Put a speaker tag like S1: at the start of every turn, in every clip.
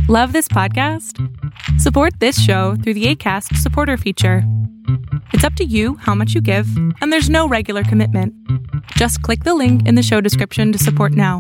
S1: Love this podcast? Support this show through the Acast supporter feature. It's up to you how much you give, and there's no regular commitment. Just click the link in the show description to support now.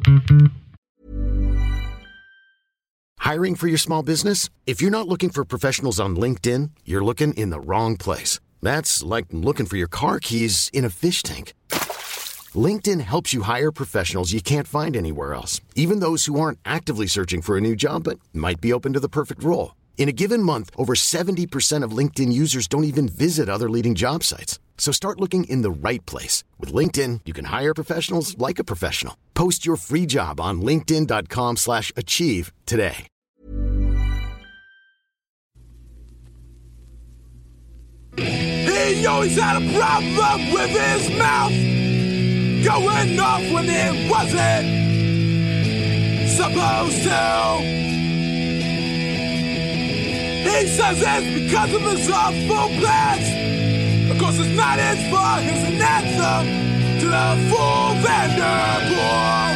S2: Hiring for your small business? If you're not looking for professionals on LinkedIn, you're looking in the wrong place. That's like looking for your car keys in a fish tank. LinkedIn helps you hire professionals you can't find anywhere else, even those who aren't actively searching for a new job but might be open to the perfect role. In a given month, over 70% of LinkedIn users don't even visit other leading job sites. So start looking in the right place. With LinkedIn, you can hire professionals like a professional. Post your free job on linkedin.com/achieve today.
S3: He always had a problem with his mouth going off when it wasn't supposed to. He says it's because of his awful plans. Of course it's not his fault, he's an answer to the fool Vanderpool.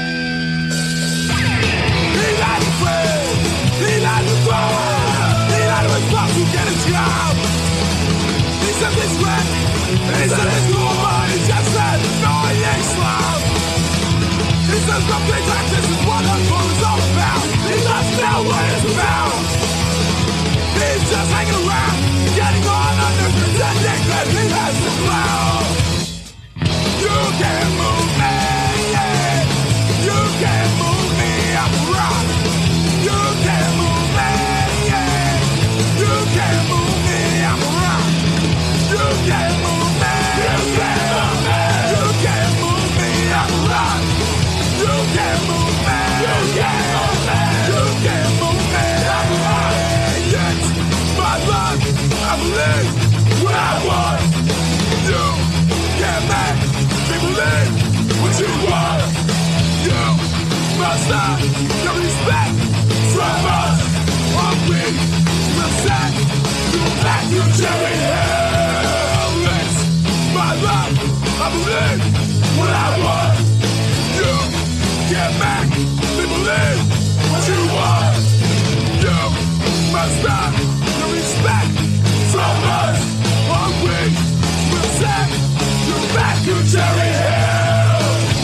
S3: He lied to friends, he lied to God, he lied to his boss to get a job. He said this rap, he said it's cool, but he just said no, he ain't slow. He says something like this is what hardcore is all about. He doesn't know what it's about. He's just hanging around, getting on under pretending that he has the clout. You can't move me, yeah. You can't move me, I'm rock. You can't move me, yeah. You can't move me, I'm rock. You can't move me, you can't move me. You can't move me, I'm rock. You can't move me, you can't move me. You can't move me, I'm rock. My life, I believe what I want. You can't make me believe what you want. You must not get respect from us, or we will send you back to cherry hell. It's my life, I believe what I want. You can't make me believe what you want. You must not respect from us, or we will send you back to cherry hell.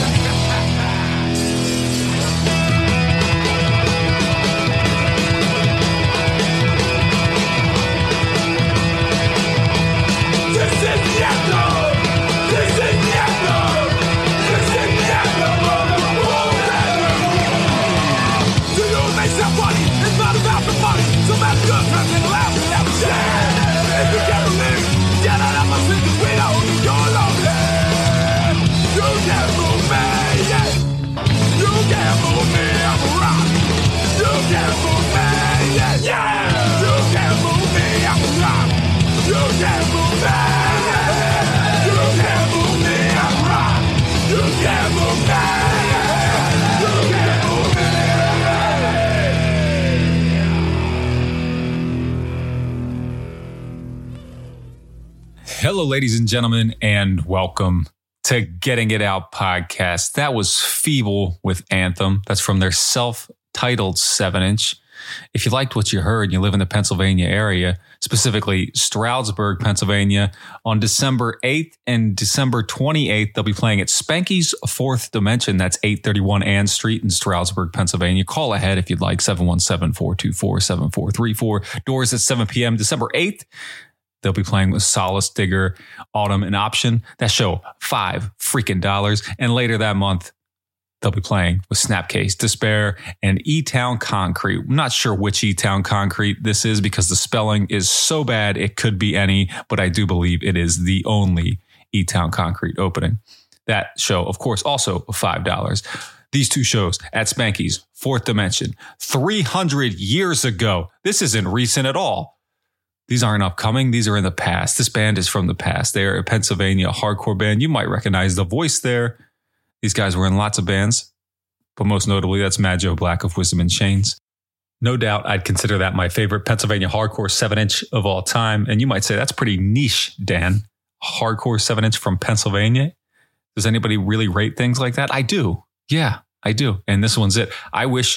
S3: This is the anthem. This is the anthem. This is the anthem of the whole anthem. Do you make that funny? It's not about the money. So that's good, cause it'll laugh without a shame. If you can't believe, get out of my sleep, we know you're lonely. You can't move me, yeah. You can't move me, I'm a rock. You can't move me, yeah, yeah. You can't move me, I'm a rock. You can't move me, yeah. You can't move me, I'm a rock. You can't move me, yeah. You can't move me.
S4: Hello, ladies and gentlemen, and welcome to Getting It Out podcast. That was Feeble with Anthem. That's from their self-titled 7-inch. If you liked what you heard and you live in the Pennsylvania area, specifically Stroudsburg, Pennsylvania, on December 8th and December 28th, they'll be playing at Spanky's Fourth Dimension. That's 831 Ann Street in Stroudsburg, Pennsylvania. Call ahead if you'd like, 717-424-7434. Doors at 7 p.m. December 8th. They'll be playing with Solace Digger, Autumn, and Option. That show, $5 freaking. And later that month, they'll be playing with Snapcase, Despair, and E-Town Concrete. I'm not sure which E-Town Concrete this is because the spelling is so bad it could be any, but I do believe it is the only E-Town Concrete opening. That show, of course, also $5. These two shows at Spanky's Fourth Dimension, 300 years ago. This isn't recent at all. These aren't upcoming. These are in the past. This band is from the past. They are a Pennsylvania hardcore band. You might recognize the voice there. These guys were in lots of bands, but most notably, that's Mad Joe Black of Wisdom in Chains. No doubt I'd consider that my favorite Pennsylvania hardcore 7-inch of all time. And you might say, that's pretty niche, Dan. Hardcore 7-inch from Pennsylvania. Does anybody really rate things like that? I do. Yeah, I do. And this one's it. I wish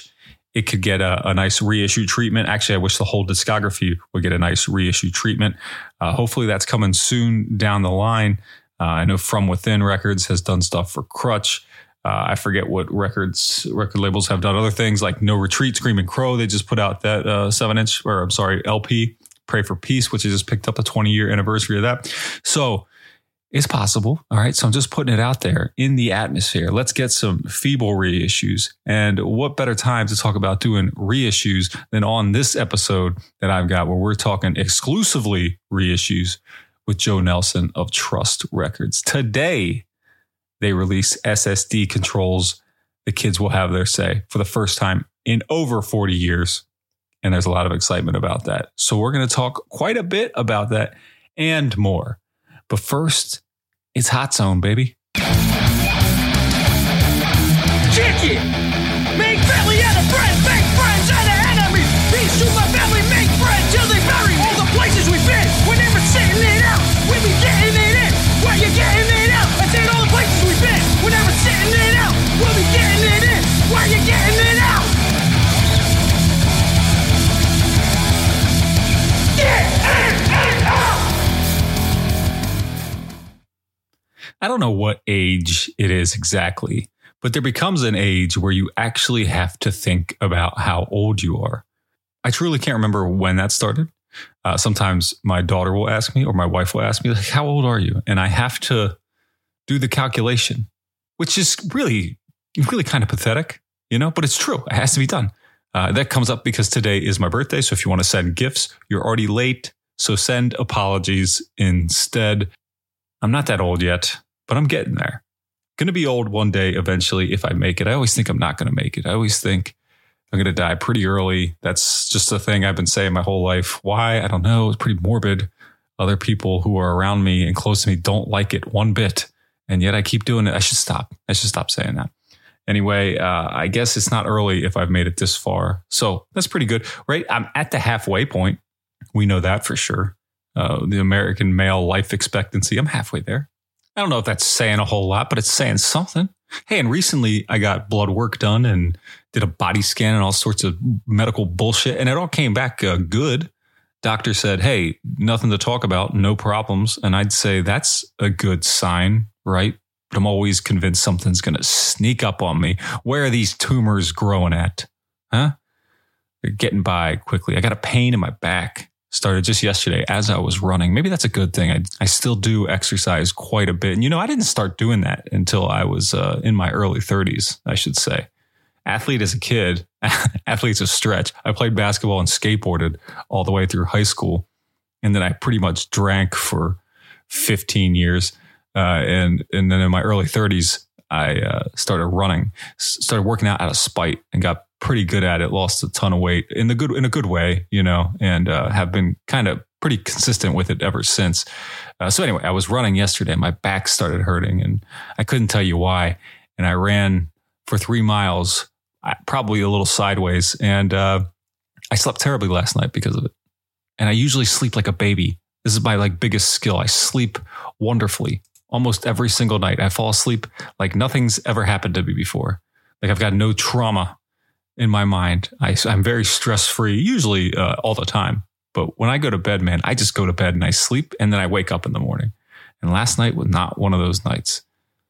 S4: it could get a nice reissue treatment. Actually, I wish the whole discography would get a nice reissue treatment. Hopefully that's coming soon down the line. I know From Within Records has done stuff for Crutch. I forget what record labels have done other things like No Retreat, Screaming Crow. They just put out that 7-inch, or I'm sorry, LP, Pray for Peace, which has just picked up the 20-year anniversary of that. So it's possible. All right. So I'm just putting it out there in the atmosphere. Let's get some Feeble reissues. And what better time to talk about doing reissues than on this episode that I've got where we're talking exclusively reissues with Joe Nelson of Trust Records. Today, they release SSD Controls. The kids will have their say for the first time in over 40 years. And there's a lot of excitement about that. So we're going to talk quite a bit about that and more. But first, it's Hot Zone, baby.
S5: Chicken! Make family out of friends, make friends out of enemies. Peace to my family, make friends till they bury all the places we've been. We're never sitting it out, we be getting it in. Where you getting it out? I said all the places we've been. We're never sitting it out, we'll be getting it in. Where you getting it out? Get it out!
S4: I don't know what age it is exactly, but there becomes an age where you actually have to think about how old you are. I truly can't remember when that started. Sometimes my daughter will ask me or my wife will ask me, like, how old are you? And I have to do the calculation, which is really, really kind of pathetic, but it's true. It has to be done. That comes up because today is my birthday. So if you want to send gifts, you're already late. So send apologies instead. I'm not that old yet, but I'm getting there. Going to be old one day eventually if I make it. I always think I'm not going to make it. I always think I'm going to die pretty early. That's just a thing I've been saying my whole life. Why? I don't know. It's pretty morbid. Other people who are around me and close to me don't like it one bit. And yet I keep doing it. I should stop saying that. Anyway, I guess it's not early if I've made it this far. So that's pretty good, right? I'm at the halfway point. We know that for sure. The American male life expectancy. I'm halfway there. I don't know if that's saying a whole lot, but it's saying something. Hey, and recently I got blood work done and did a body scan and all sorts of medical bullshit. And it all came back good. Doctor said, hey, nothing to talk about, no problems. And I'd say that's a good sign, right? But I'm always convinced something's going to sneak up on me. Where are these tumors growing at? Huh? They're getting by quickly. I got a pain in my back. Started just yesterday as I was running. Maybe that's a good thing. I still do exercise quite a bit. And, I didn't start doing that until I was in my early 30s, I should say. Athlete as a kid, athlete's a stretch. I played basketball and skateboarded all the way through high school. And then I pretty much drank for 15 years. And then in my early 30s, I started running, started working out of spite and got pretty good at it, lost a ton of weight in a good way, and have been kind of pretty consistent with it ever since. So anyway, I was running yesterday. My back started hurting and I couldn't tell you why. And I ran for 3 miles, probably a little sideways. And I slept terribly last night because of it. And I usually sleep like a baby. This is my biggest skill. I sleep wonderfully almost every single night. I fall asleep like nothing's ever happened to me before. Like I've got no trauma in my mind. I'm very stress-free, usually all the time. But when I go to bed, man, I just go to bed and I sleep and then I wake up in the morning. And last night was not one of those nights.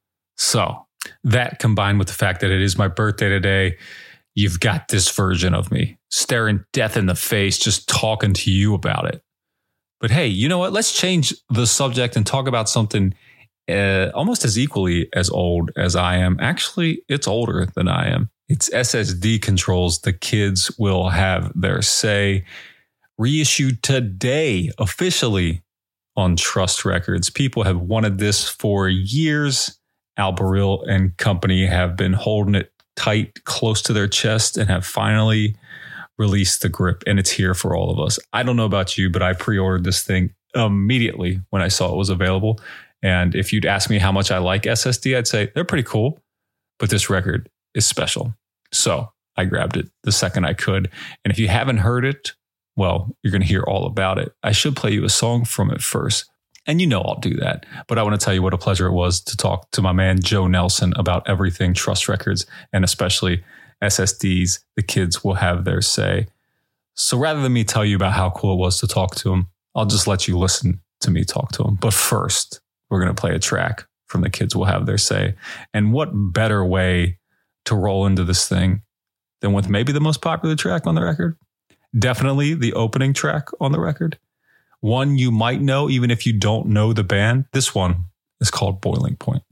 S4: So that combined with the fact that it is my birthday today, you've got this version of me staring death in the face, just talking to you about it. But hey, you know what? Let's change the subject and talk about something almost as equally as old as I am. Actually, it's older than I am. It's SSD Controls. The kids will have their say. Reissued today, officially on Trust Records. People have wanted this for years. Al Barile and company have been holding it tight, close to their chest, and have finally released the grip. And it's here for all of us. I don't know about you, but I pre-ordered this thing immediately when I saw it was available. And if you'd ask me how much I like SSD, I'd say they're pretty cool. But this record is special. So I grabbed it the second I could. And if you haven't heard it, well, you're going to hear all about it. I should play you a song from it first. And I'll do that. But I want to tell you what a pleasure it was to talk to my man, Joe Nelson, about everything Trust Records and especially SSDs. The kids will have their say. So rather than me tell you about how cool it was to talk to them, I'll just let you listen to me talk to them. But first, we're going to play a track from The Kids Will Have Their Say. And what better way to roll into this thing than with maybe the most popular track on the record? Definitely the opening track on the record. One you might know even if you don't know the band. This one is called Boiling Point.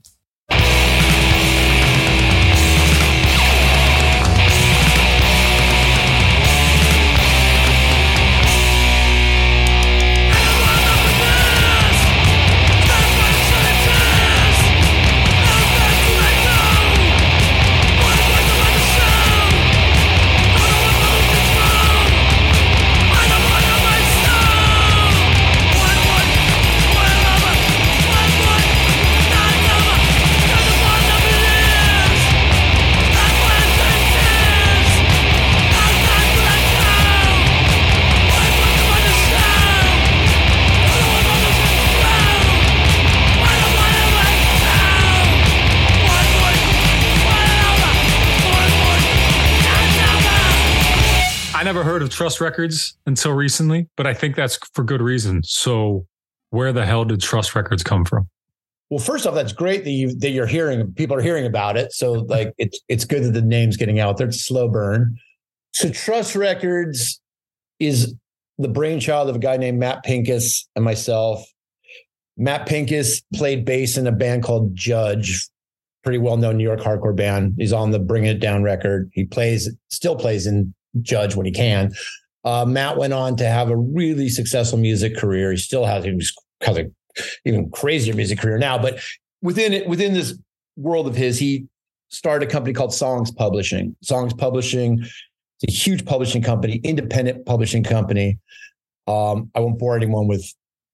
S4: I never heard of Trust Records until recently, but I think that's for good reason. So where the hell did Trust Records come from?
S6: Well, first off, that's great that you're hearing, people are hearing about it. So like, it's good that the name's getting out there. It's a slow burn. So Trust Records is the brainchild of a guy named Matt Pincus and myself. Matt Pincus played bass in a band called Judge, pretty well-known New York hardcore band. He's on the Bring It Down record. He still plays in Judge when he can. Matt went on to have a really successful music career. He still has an even crazier music career now. But within this world of his, he started a company called Songs Publishing. Songs Publishing is a huge publishing company, independent publishing company. I won't bore anyone with,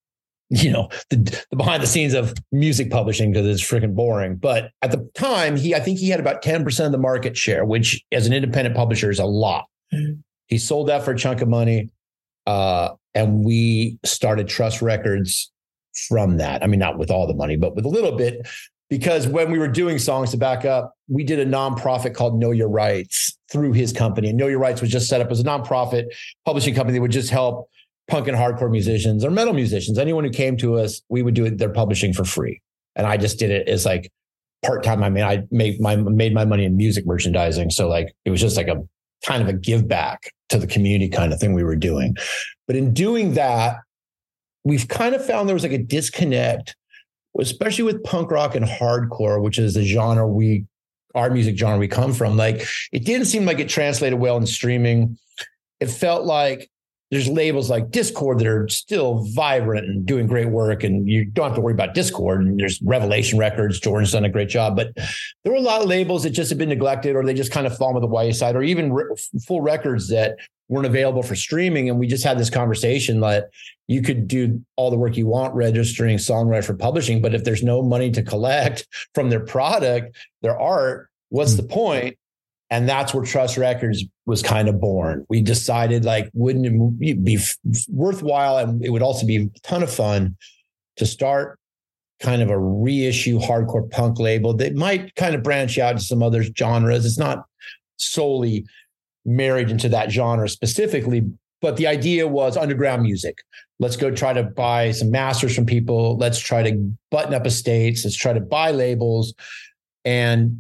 S6: the behind the scenes of music publishing because it's freaking boring. But at the time, I think he had about 10% of the market share, which as an independent publisher is a lot. He sold that for a chunk of money. And we started Trust Records from that. I mean, not with all the money, but with a little bit, because when we were doing songs, to back up, we did a nonprofit called Know Your Rights through his company. And Know Your Rights was just set up as a nonprofit publishing company that would just help punk and hardcore musicians or metal musicians. Anyone who came to us, we would do their publishing for free. And I just did it as like part-time. I mean, I made my money in music merchandising. So like, it was just like a kind of a give back to the community kind of thing we were doing. But in doing that, we've kind of found there was like a disconnect, especially with punk rock and hardcore, which is the genre our music genre we come from. Like, it didn't seem like it translated well in streaming. It felt like there's labels like Discord that are still vibrant and doing great work, and you don't have to worry about Discord. And there's Revelation Records. Jordan's done a great job, but there were a lot of labels that just have been neglected, or they just kind of fall by the wayside, or even full records that weren't available for streaming. And we just had this conversation that you could do all the work you want registering songwriter for publishing, but if there's no money to collect from their product, their art, what's the point? And that's where Trust Records was kind of born. We decided, like, wouldn't it be worthwhile, and it would also be a ton of fun to start kind of a reissue hardcore punk label that might kind of branch out to some other genres. It's not solely married into that genre specifically, but the idea was underground music. Let's go try to buy some masters from people. Let's try to button up estates. Let's try to buy labels and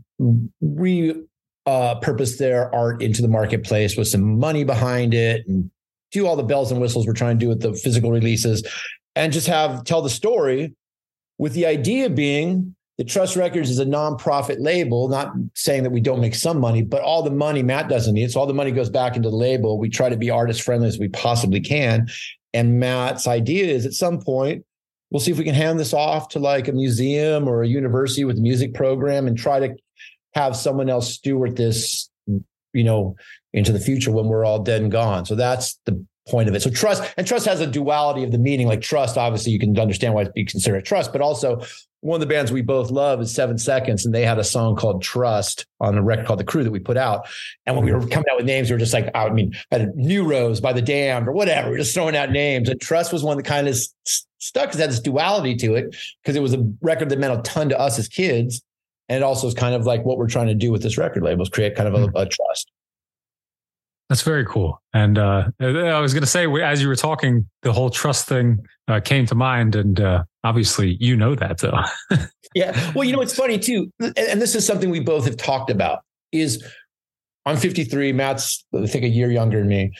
S6: purpose their art into the marketplace with some money behind it, and do all the bells and whistles we're trying to do with the physical releases, and just tell the story, with the idea being that Trust Records is a nonprofit label, not saying that we don't make some money, but all the money Matt doesn't need. So all the money goes back into the label. We try to be artist friendly as we possibly can. And Matt's idea is, at some point, we'll see if we can hand this off to like a museum or a university with a music program and try to have someone else steward this, into the future when we're all dead and gone. So that's the point of it. So trust has a duality of the meaning. Like trust, obviously you can understand why you consider it trust, but also one of the bands we both love is 7 Seconds, and they had a song called Trust on a record called The Crew that we put out. And when we were coming out with names, we were just like, had New Rose by The Damned or whatever. We were just throwing out names. And Trust was one that kind of stuck because it had this duality to it, because it was a record that meant a ton to us as kids. And it also is kind of like what we're trying to do with this record label is create kind of a trust.
S7: That's very cool. And I was going to say, as you were talking, the whole trust thing came to mind. And obviously, you know that, though.
S6: Yeah. Well, it's funny, too. And this is something we both have talked about is I'm 53. Matt's, I think, a year younger than me.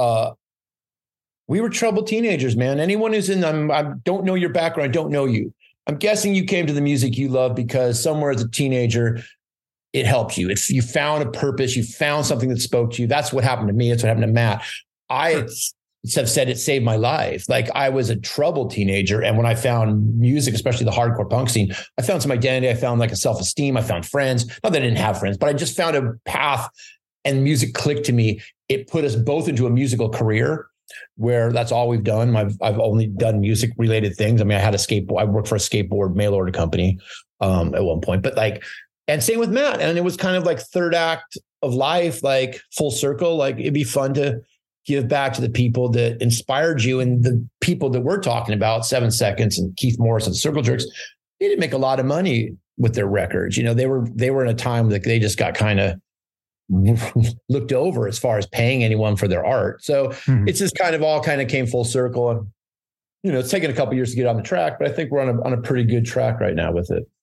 S6: We were troubled teenagers, man. Anyone who's I don't know your background. I don't know you. I'm guessing you came to the music you love because somewhere as a teenager, it helped you. If you found a purpose, you found something that spoke to you. That's what happened to me. That's what happened to Matt. I have said it saved my life. Like I was a troubled teenager. And when I found music, especially the hardcore punk scene, I found some identity. I found like a self-esteem. I found friends. Not that I didn't have friends, but I just found a path and music clicked to me. It put us both into a musical career where that's all we've done. I've only done music related things. I mean, I had a skateboard. I worked for a skateboard mail order company at one point, but and same with Matt. And it was kind of like third act of life, like full circle. Like it'd be fun to give back to the people that inspired you and the people that we're talking about, 7 Seconds and Keith Morris and Circle Jerks. They didn't make a lot of money with their records. They were in a time that they just got kind of looked over as far as paying anyone for their art. So it's just kind of all kind of came full circle. And, it's taken a couple of years to get on the track, but I think we're on a pretty good track right now with it.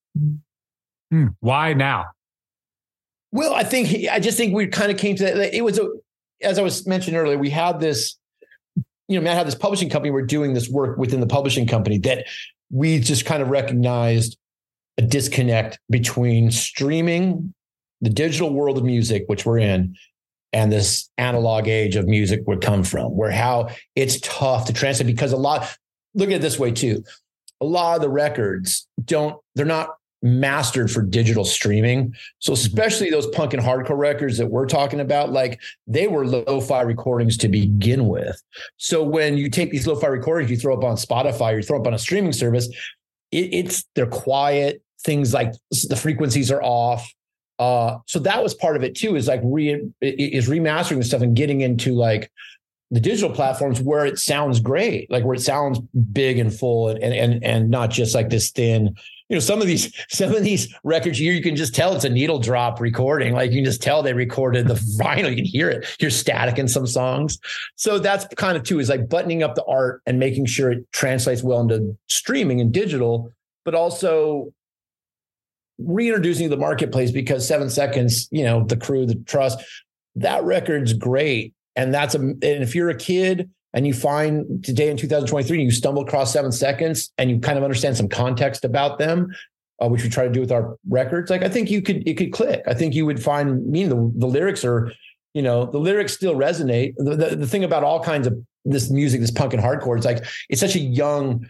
S7: Why now?
S6: Well, I just think we kind of came to that. It was, as I was mentioning earlier, we had this, Matt had this publishing company. We're doing this work within the publishing company that we just kind of recognized a disconnect between streaming, the digital world of music, which we're in, and this analog age of music would come from, where how it's tough to translate because look at it this way too. A lot of the records they're not mastered for digital streaming. So especially those punk and hardcore records that we're talking about, like they were lo-fi recordings to begin with. So when you take these lo-fi recordings, you throw up on Spotify, you throw up on a streaming service, they're quiet. Things like the frequencies are off. So that was part of it too, is like remastering the stuff and getting into like the digital platforms where it sounds great, like where it sounds big and full and not just like this thin. Some of these records you can just tell it's a needle drop recording. Like you can just tell they recorded the vinyl. You can hear static in some songs. So that's kind of too, is like buttoning up the art and making sure it translates well into streaming and digital, but also reintroducing the marketplace because 7 Seconds, the crew, the trust, that record's great. And and if you're a kid and you find today in 2023, you stumble across 7 Seconds and you kind of understand some context about them, which we try to do with our records. Like, I think it could click. I think you would find, the lyrics are, the lyrics still resonate. The thing about all kinds of this music, this punk and hardcore, it's like, it's such a young,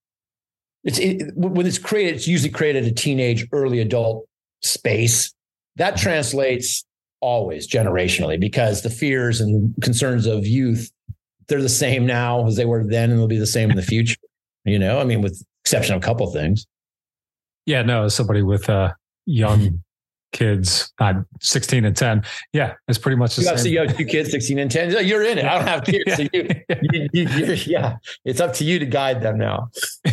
S6: when it's created, it's usually created a teenage, early adult space that translates always generationally because the fears and concerns of youth, they're the same now as they were then, and they'll be the same in the future. With exception of a couple of things.
S7: Yeah, no, as somebody with young kids, 16 and 10. Yeah, it's pretty much the same.
S6: So you have 2 kids, 16 and 10. You're in it. I don't have kids. So you're, it's up to you to guide them now.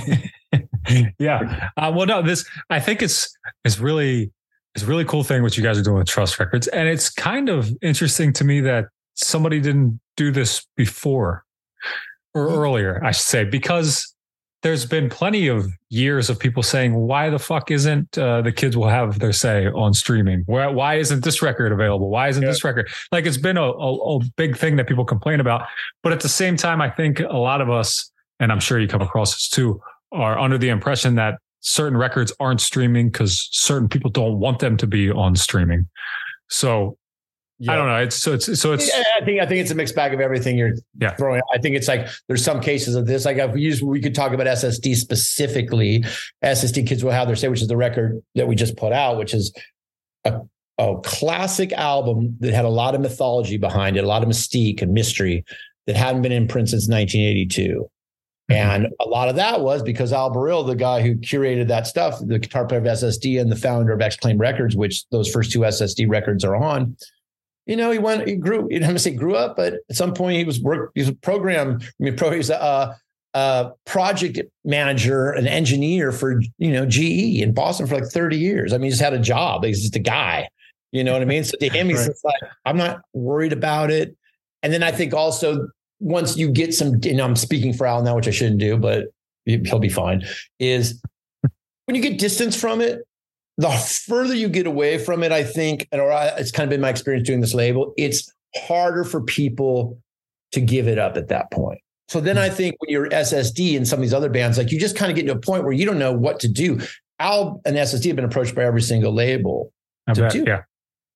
S7: Yeah. Well, no, I think it's really cool thing what you guys are doing with Trust Records. And it's kind of interesting to me that somebody didn't do this before or earlier, I should say, because there's been plenty of years of people saying, why the fuck isn't the kids will have their say on streaming? Why isn't this record available? Why isn't this record? Like, it's been a big thing that people complain about. But at the same time, I think a lot of us, and I'm sure you come across this too, are under the impression that certain records aren't streaming because certain people don't want them to be on streaming. So I don't know. It's
S6: I think it's a mixed bag of everything you're throwing. I think it's like there's some cases of this. Like we could talk about SSD specifically. SSD Kids Will Have Their Say, which is the record that we just put out, which is a classic album that had a lot of mythology behind it, a lot of mystique and mystery that hadn't been in print since 1982. And a lot of that was because Al Baril, the guy who curated that stuff, the guitar player of SSD and the founder of X-Claim Records, which those first 2 SSD records are on, he grew up, but at some point he was a program. He was project manager, an engineer for, GE in Boston for like 30 years. I mean, he just had a job. He's just a guy, you know what I mean? So to him, he's just like, I'm not worried about it. And then I think also once you get some, I'm speaking for Al now, which I shouldn't do, but he'll be fine, is when you get distance from it, the further you get away from it, I think, it's kind of been my experience doing this label, it's harder for people to give it up at that point. So then I think when you're SSD and some of these other bands, like you just kind of get to a point where you don't know what to do. Al and SSD have been approached by every single label to do. Yeah.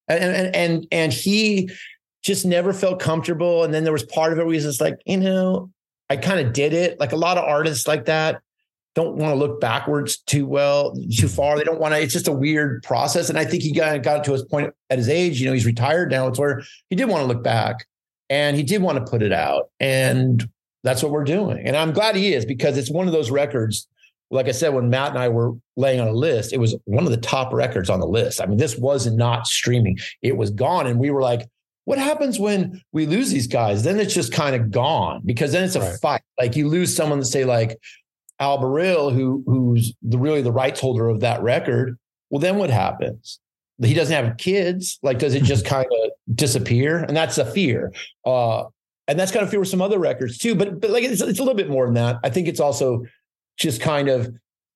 S6: And he just never felt comfortable. And then there was part of it where he's just like, I kind of did it. Like a lot of artists like that don't want to look backwards too far. They don't want to, it's just a weird process. And I think he got to his point at his age, he's retired now. It's where he did want to look back and he did want to put it out. And that's what we're doing. And I'm glad he is, because it's one of those records. Like I said, when Matt and I were laying on a list, it was one of the top records on the list. I mean, this wasn't not streaming. It was gone. And we were like, what happens when we lose these guys? Then it's just kind of gone, because then it's a fight. Like you lose someone, say like Al Baril, who's really the rights holder of that record. Well, then what happens? He doesn't have kids. Like, does it just kind of disappear? And that's a fear. And that's kind of fear with some other records too. But like it's a little bit more than that. I think it's also just kind of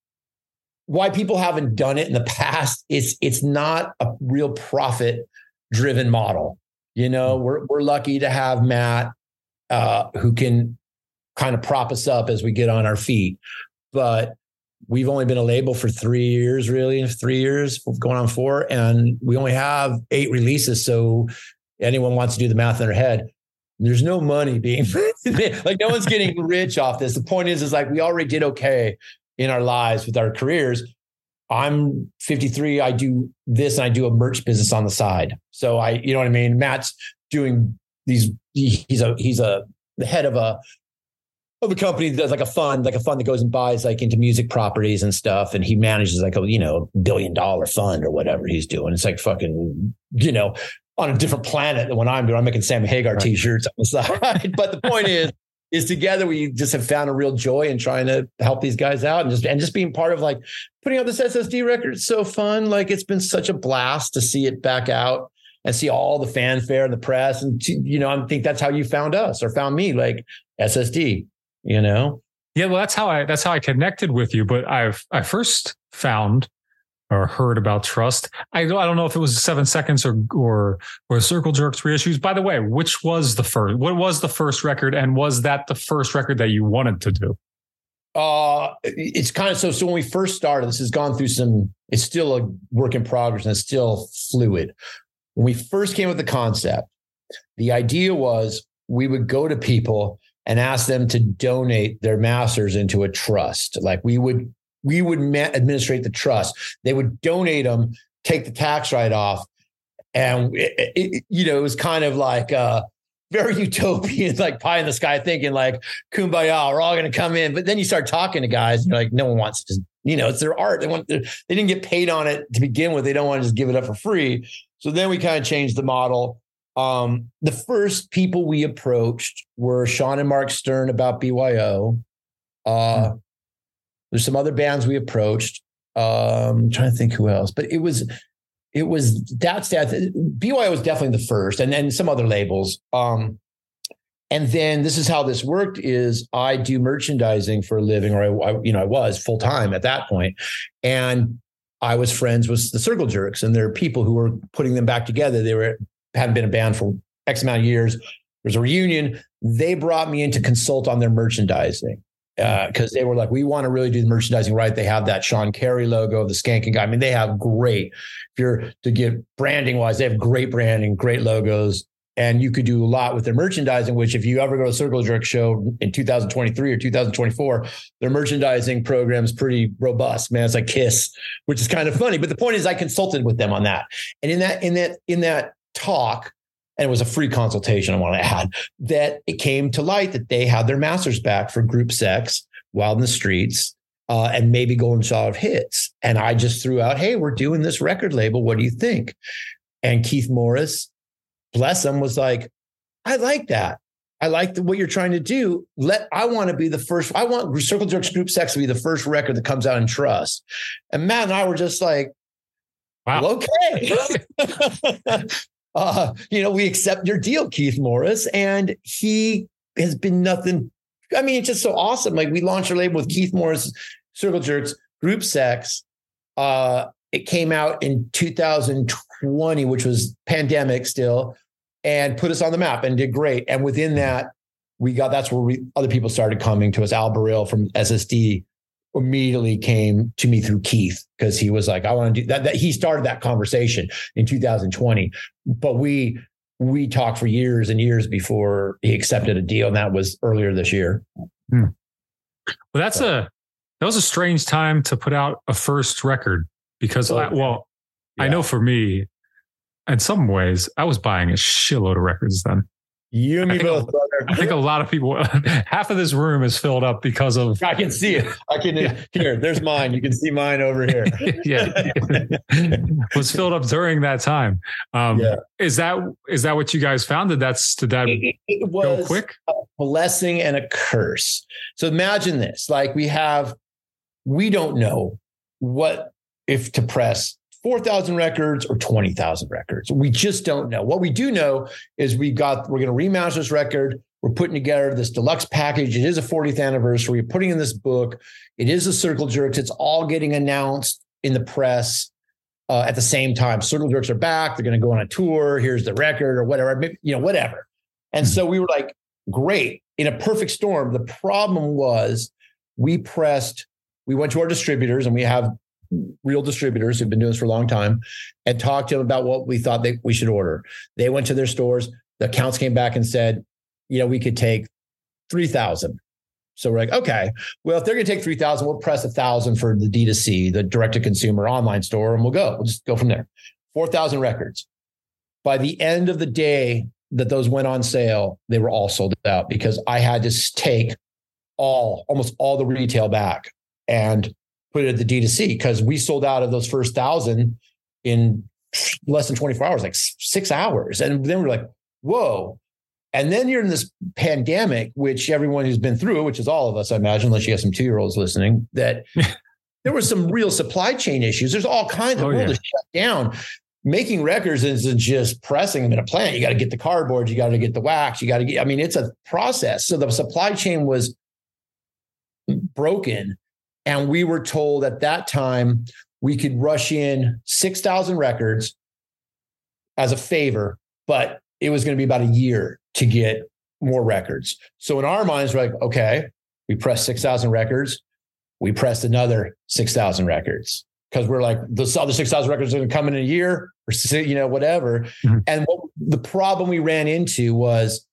S6: why people haven't done it in the past. It's not a real profit driven model. We're lucky to have Matt, who can kind of prop us up as we get on our feet. But we've only been a label for 3 years, really, 3 years, going on 4. And we only have 8 releases. So anyone wants to do the math in their head. There's no money being like no one's getting rich off this. The point is like we already did okay in our lives with our careers. I'm 53. I do this and I do a merch business on the side. So you know what I mean? Matt's doing these. He's the head of a company that does like a fund that goes and buys like into music properties and stuff. And he manages like a, $1 billion fund or whatever he's doing. It's like fucking, on a different planet than what I'm doing. I'm making Sam Hagar t-shirts on the side. But the point is together we just have found a real joy in trying to help these guys out and just being part of like putting out this SSD record. It's so fun. Like it's been such a blast to see it back out and see all the fanfare and the press. And I think that's how you found us or found me, like SSD, Yeah,
S7: well, that's how I connected with you. But I first found or heard about Trust. I don't know if it was 7 Seconds or Circle Jerks reissues. By the way, which was the first? What was the first record, and was that the first record that you wanted to do?
S6: It's kind of so when we first started, this has gone through it's still a work in progress and it's still fluid. When we first came with the concept, the idea was we would go to people and ask them to donate their masters into a trust. Like we would administrate the trust. They would donate them, take the tax write-off. And it was kind of like very utopian, like pie in the sky thinking like, kumbaya, we're all going to come in. But then you start talking to guys and you're like, no one wants to, it's their art. They didn't get paid on it to begin with. They don't want to just give it up for free. So then we kind of changed the model. The first people we approached were Sean and Mark Stern about BYO. There's some other bands we approached. I'm trying to think who else, but it was BYO was definitely the first, and then some other labels. And then this is how this worked: is I do merchandising for a living, or I was full time at that point, and I was friends with the Circle Jerks, and there are people who were putting them back together. They hadn't been a band for X amount of years. There's a reunion. They brought me in to consult on their merchandising. Because they were like, we want to really do the merchandising right. They have that Sean Carey logo, the Skanking Guy. I mean, they have great, if you're to give branding wise, they have great branding, great logos. And you could do a lot with their merchandising, which if you ever go to a Circle Jerk show in 2023 or 2024, their merchandising program is pretty robust, man. It's like Kiss, which is kind of funny. But the point is I consulted with them on that. And in that talk, and it was a free consultation, I want to add, that it came to light that they had their masters back for Group Sex, Wild in the Streets, and maybe Golden Child of Hits. And I just threw out, hey, we're doing this record label. What do you think? And Keith Morris, bless him, was like, I like that. I like what you're trying to do. I want to be the first. I want Circle Jerks Group Sex to be the first record that comes out in Trust. And Matt and I were just like, wow, well, okay. We accept your deal, Keith Morris. And he has been nothing. I mean, it's just so awesome. Like, we launched our label with Keith Morris, Circle Jerks Group Sex. It came out in 2020, which was pandemic still, and put us on the map and did great. And within that, that's where other people started coming to us. Al Burrell from SSD immediately came to me through Keith, because he was like, I want to do that. He started that conversation in 2020, but we talked for years and years before he accepted a deal. And that was earlier this year.
S7: Well, that was a strange time to put out a first record, because I know for me, in some ways, I was buying a shitload of records then.
S6: You and me both, brother.
S7: I think a lot of people, half of this room is filled up because of.
S6: I can see it. Here, there's mine. You can see mine over here.
S7: Yeah. Was filled up during that time. Is that what you guys found? Did that go quick?
S6: A blessing and a curse. So imagine this, like, we don't know what if to press 4,000 records or 20,000 records. We just don't know. What we do know is we're going to remaster this record. We're putting together this deluxe package. It is a 40th anniversary. We're putting in this book. It is a Circle Jerks. It's all getting announced in the press at the same time. Circle Jerks are back. They're going to go on a tour. Here's the record or whatever, whatever. And so we were like, great, in a perfect storm. The problem was we went to our distributors, and we have real distributors who've been doing this for a long time, and talked to them about what we thought we should order. They went to their stores. The accounts came back and said, we could take 3,000. So we're like, okay, well, if they're going to take 3,000, we'll press 1,000 for the D2C, the direct to consumer online store, and we'll just go from there. 4,000 records. By the end of the day that those went on sale, they were all sold out, because I had to take almost all the retail back and put it at the D2C, because we sold out of those first 1,000 in less than 24 hours, like 6 hours. And then we're like, whoa. And then you're in this pandemic, which everyone who's been through, which is all of us, I imagine, unless you have some 2-year-olds listening, that there were some real supply chain issues. There's all kinds of world to shut down. Making records isn't just pressing them in a plant. You got to get the cardboard, you got to get the wax, it's a process. So the supply chain was broken. And we were told at that time we could rush in 6,000 records as a favor, but it was going to be about a year to get more records. So in our minds, we're like, okay, we pressed 6,000 records. We pressed another 6,000 records, because we're like, those other 6,000 records are going to come in a year or, whatever. Mm-hmm. And the problem we ran into was,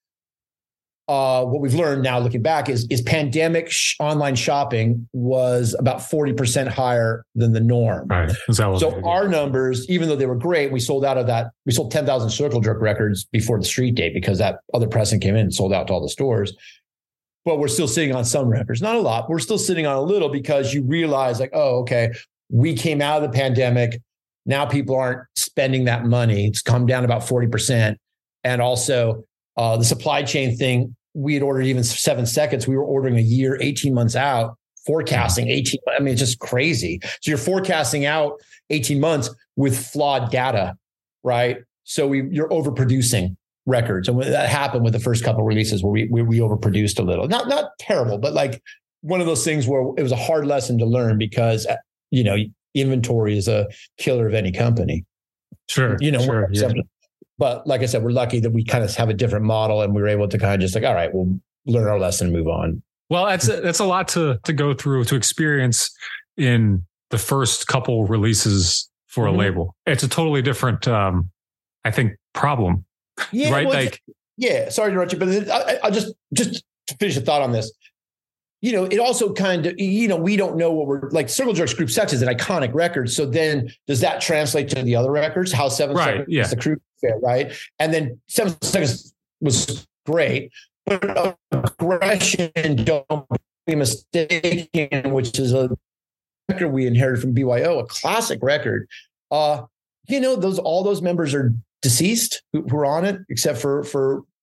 S6: what we've learned now looking back is pandemic online shopping was about 40% higher than the norm.
S7: Right.
S6: So our numbers, even though they were great, we sold out of that. We sold 10,000 Circle Jerk records before the street date, because that other pressing came in and sold out to all the stores. But we're still sitting on some records, not a lot. We're still sitting on a little, because you realize, like, oh, okay, we came out of the pandemic. Now people aren't spending that money. It's come down about 40%. And also the supply chain thing, we had ordered even 7 seconds. We were ordering a year, 18 months out, forecasting 18. I mean, it's just crazy. So you're forecasting out 18 months with flawed data, right? So you're overproducing records. And that happened with the first couple of releases where we overproduced a little. Not terrible, but like one of those things where it was a hard lesson to learn, because, inventory is a killer of any company.
S7: Sure. Sure. Yeah.
S6: But like I said, we're lucky that we kind of have a different model, and we were able to kind of just like, all right, we'll learn our lesson and move on.
S7: Well, that's a lot to go through, to experience in the first couple releases for a label. It's a totally different, I think, problem.
S6: Yeah.
S7: Right.
S6: Well, sorry to interrupt you, but I'll just to finish a thought on this. It also kind of, we don't know what we're like. Circle Jerks Group Sex is an iconic record. So then does that translate to the other records? How 7 Seconds is the Crew Fair, right? And then 7 Seconds was great, but Aggression, Don't Be Mistaken, which is a record we inherited from BYO, a classic record. All those members are deceased who are on it, except for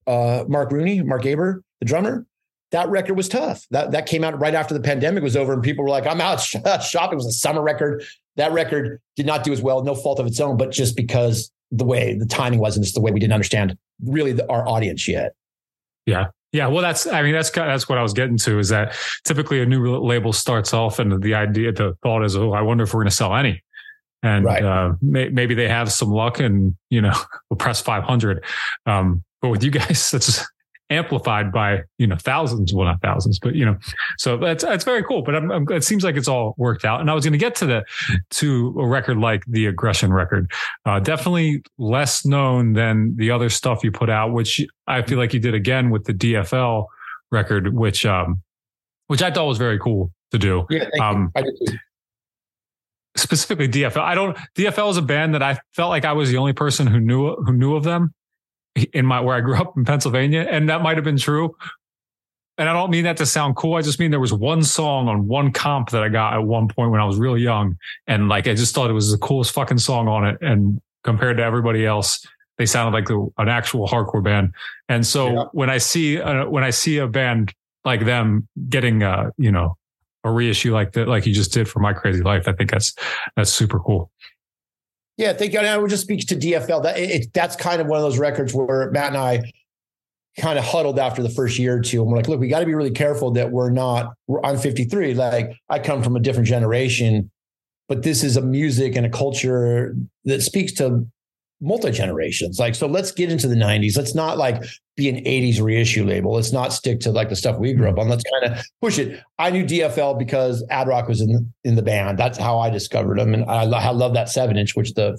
S6: Mark Aber, the drummer. That record was tough. That came out right after the pandemic was over, and people were like, I'm out shopping. It was a summer record. That record did not do as well, no fault of its own, but just because the way the timing was and just the way we didn't understand really our audience yet.
S7: Yeah. Yeah. Well, that's what I was getting to, is that typically a new label starts off and the thought is, oh, I wonder if we're going to sell any. And maybe they have some luck and, we'll press 500. But with you guys, that's amplified by, thousands, well, not thousands, but, so that's very cool. But it seems like it's all worked out. And I was going to get to a record like the Aggression record, definitely less known than the other stuff you put out, which I feel like you did again with the DFL record, which I thought was very cool to do.
S6: Yeah, I did too.
S7: Specifically DFL. DFL is a band that I felt like I was the only person who knew of them where I grew up in Pennsylvania. And that might've been true. And I don't mean that to sound cool. I just mean there was one song on one comp that I got at one point when I was really young. And I just thought it was the coolest fucking song on it. And compared to everybody else, they sounded like an actual hardcore band. And so when I see a band like them getting, a reissue like that, like you just did for My Crazy Life, I think that's super cool.
S6: Yeah, thank you. And I would just speak to DFL. That's kind of one of those records where Matt and I kind of huddled after the first year or two. And we're like, look, we got to be really careful that I'm 53. Like, I come from a different generation, but this is a music and a culture that speaks to multi-generations. Like, so let's get into the 90s. Let's not be an 80s reissue label. Let's not stick to the stuff we grew up on. Let's kind of push it. I knew DFL because Ad Rock was in the band. That's how I discovered them. And I love that 7-inch, which the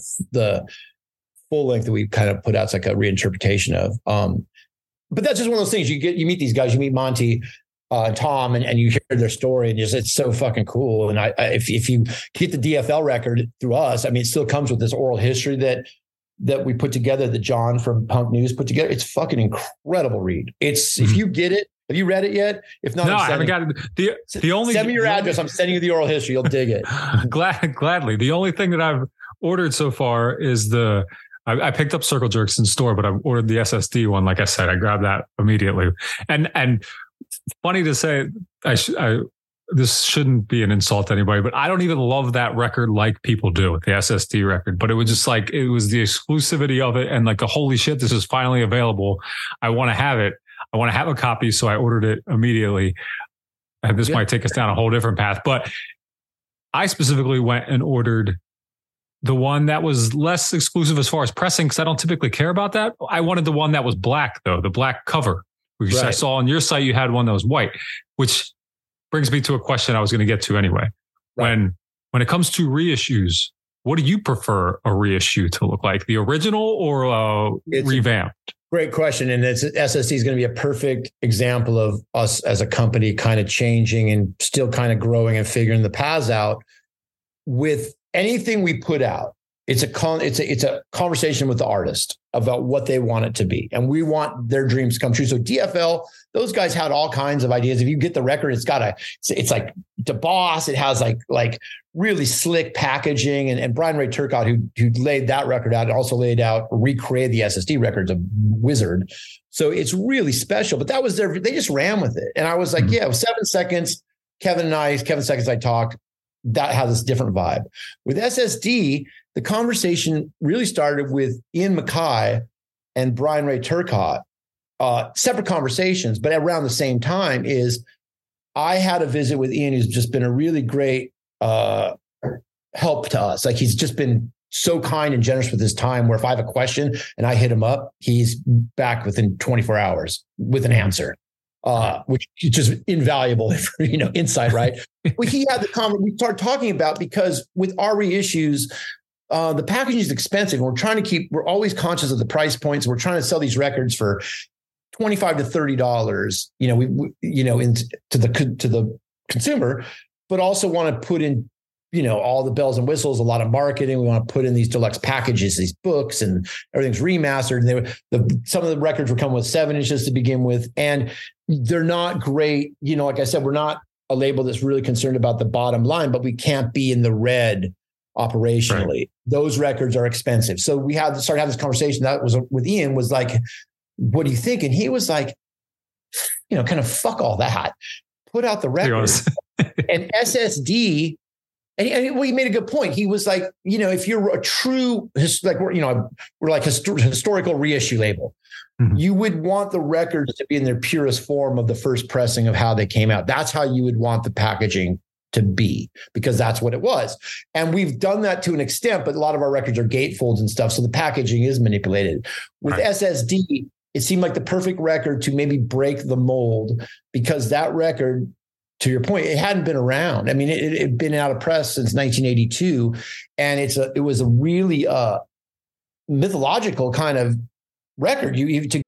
S6: full length that we kind of put out is like a reinterpretation of. But that's just one of those things. You meet these guys, you meet Monty, Tom, and you hear their story, and it's so fucking cool. And if you get the DFL record through us, it still comes with this oral history that we put together, that John from Punk News put together. It's fucking incredible read. If you get it, have you read it yet? If not,
S7: no, I haven't got it. Send
S6: me your address. I'm sending you the oral history. You'll dig it.
S7: Gladly. The only thing that I've ordered so far is I picked up Circle Jerks in store, but I've ordered the SSD one. Like I said, I grabbed that immediately. And funny to say, this shouldn't be an insult to anybody, but I don't even love that record like people do with the SSD record. But it was just it was the exclusivity of it, and the holy shit, this is finally available. I want to have it. I want to have a copy, so I ordered it immediately. And this might take us down a whole different path, but I specifically went and ordered the one that was less exclusive as far as pressing, because I don't typically care about that. I wanted the one that was black, though, the black cover. Because I saw on your site you had one that was white, which brings me to a question I was going to get to anyway. Right. When it comes to reissues, what do you prefer a reissue to look like? The original or revamped?
S6: Great question. And SSD is going to be a perfect example of us as a company kind of changing and still kind of growing and figuring the paths out. With anything we put out, it's a conversation with the artist about what they want it to be. And we want their dreams to come true. So DFL, those guys had all kinds of ideas. If you get the record, it's like DeBoss. It has like really slick packaging. And Brian Ray Turcotte, who laid that record out, also recreated the SSD records, a wizard. So it's really special, but that was they just ran with it. And I was like, yeah, 7 seconds. Kevin Seconds, I talked. That has this different vibe. With SSD, the conversation really started with Ian Mackay and Brian Ray Turcotte, separate conversations, but around the same time I had a visit with Ian, who's just been a really great help to us. He's just been so kind and generous with his time, where if I have a question and I hit him up, he's back within 24 hours with an answer. Which is just invaluable for, insight, right? Well, he had we started talking about, because with our reissues, the packaging is expensive. We're always conscious of the price points. We're trying to sell these records for $25 to $30, to the consumer, but also want to put in, all the bells and whistles, a lot of marketing. We want to put in these deluxe packages, these books, and everything's remastered. And some of the records were coming with 7 inches to begin with, and they're not great. Like I said, we're not a label that's really concerned about the bottom line, but we can't be in the red operationally. Right. Those records are expensive. So we started having this conversation that was with Ian, was like, what do you think? And he was like, kind of fuck all that. Put out the record. And SSD, and he made a good point. He was like, if you're a true, we're like historical reissue label, you would want the records to be in their purest form of the first pressing of how they came out. That's how you would want the packaging to be, because that's what it was. And we've done that to an extent, but a lot of our records are gatefolds and stuff. So the packaging is manipulated. With SSD, it seemed like the perfect record to maybe break the mold, because that record, to your point, it hadn't been around. I mean, it had been out of press since 1982. And it was a really mythological kind of record.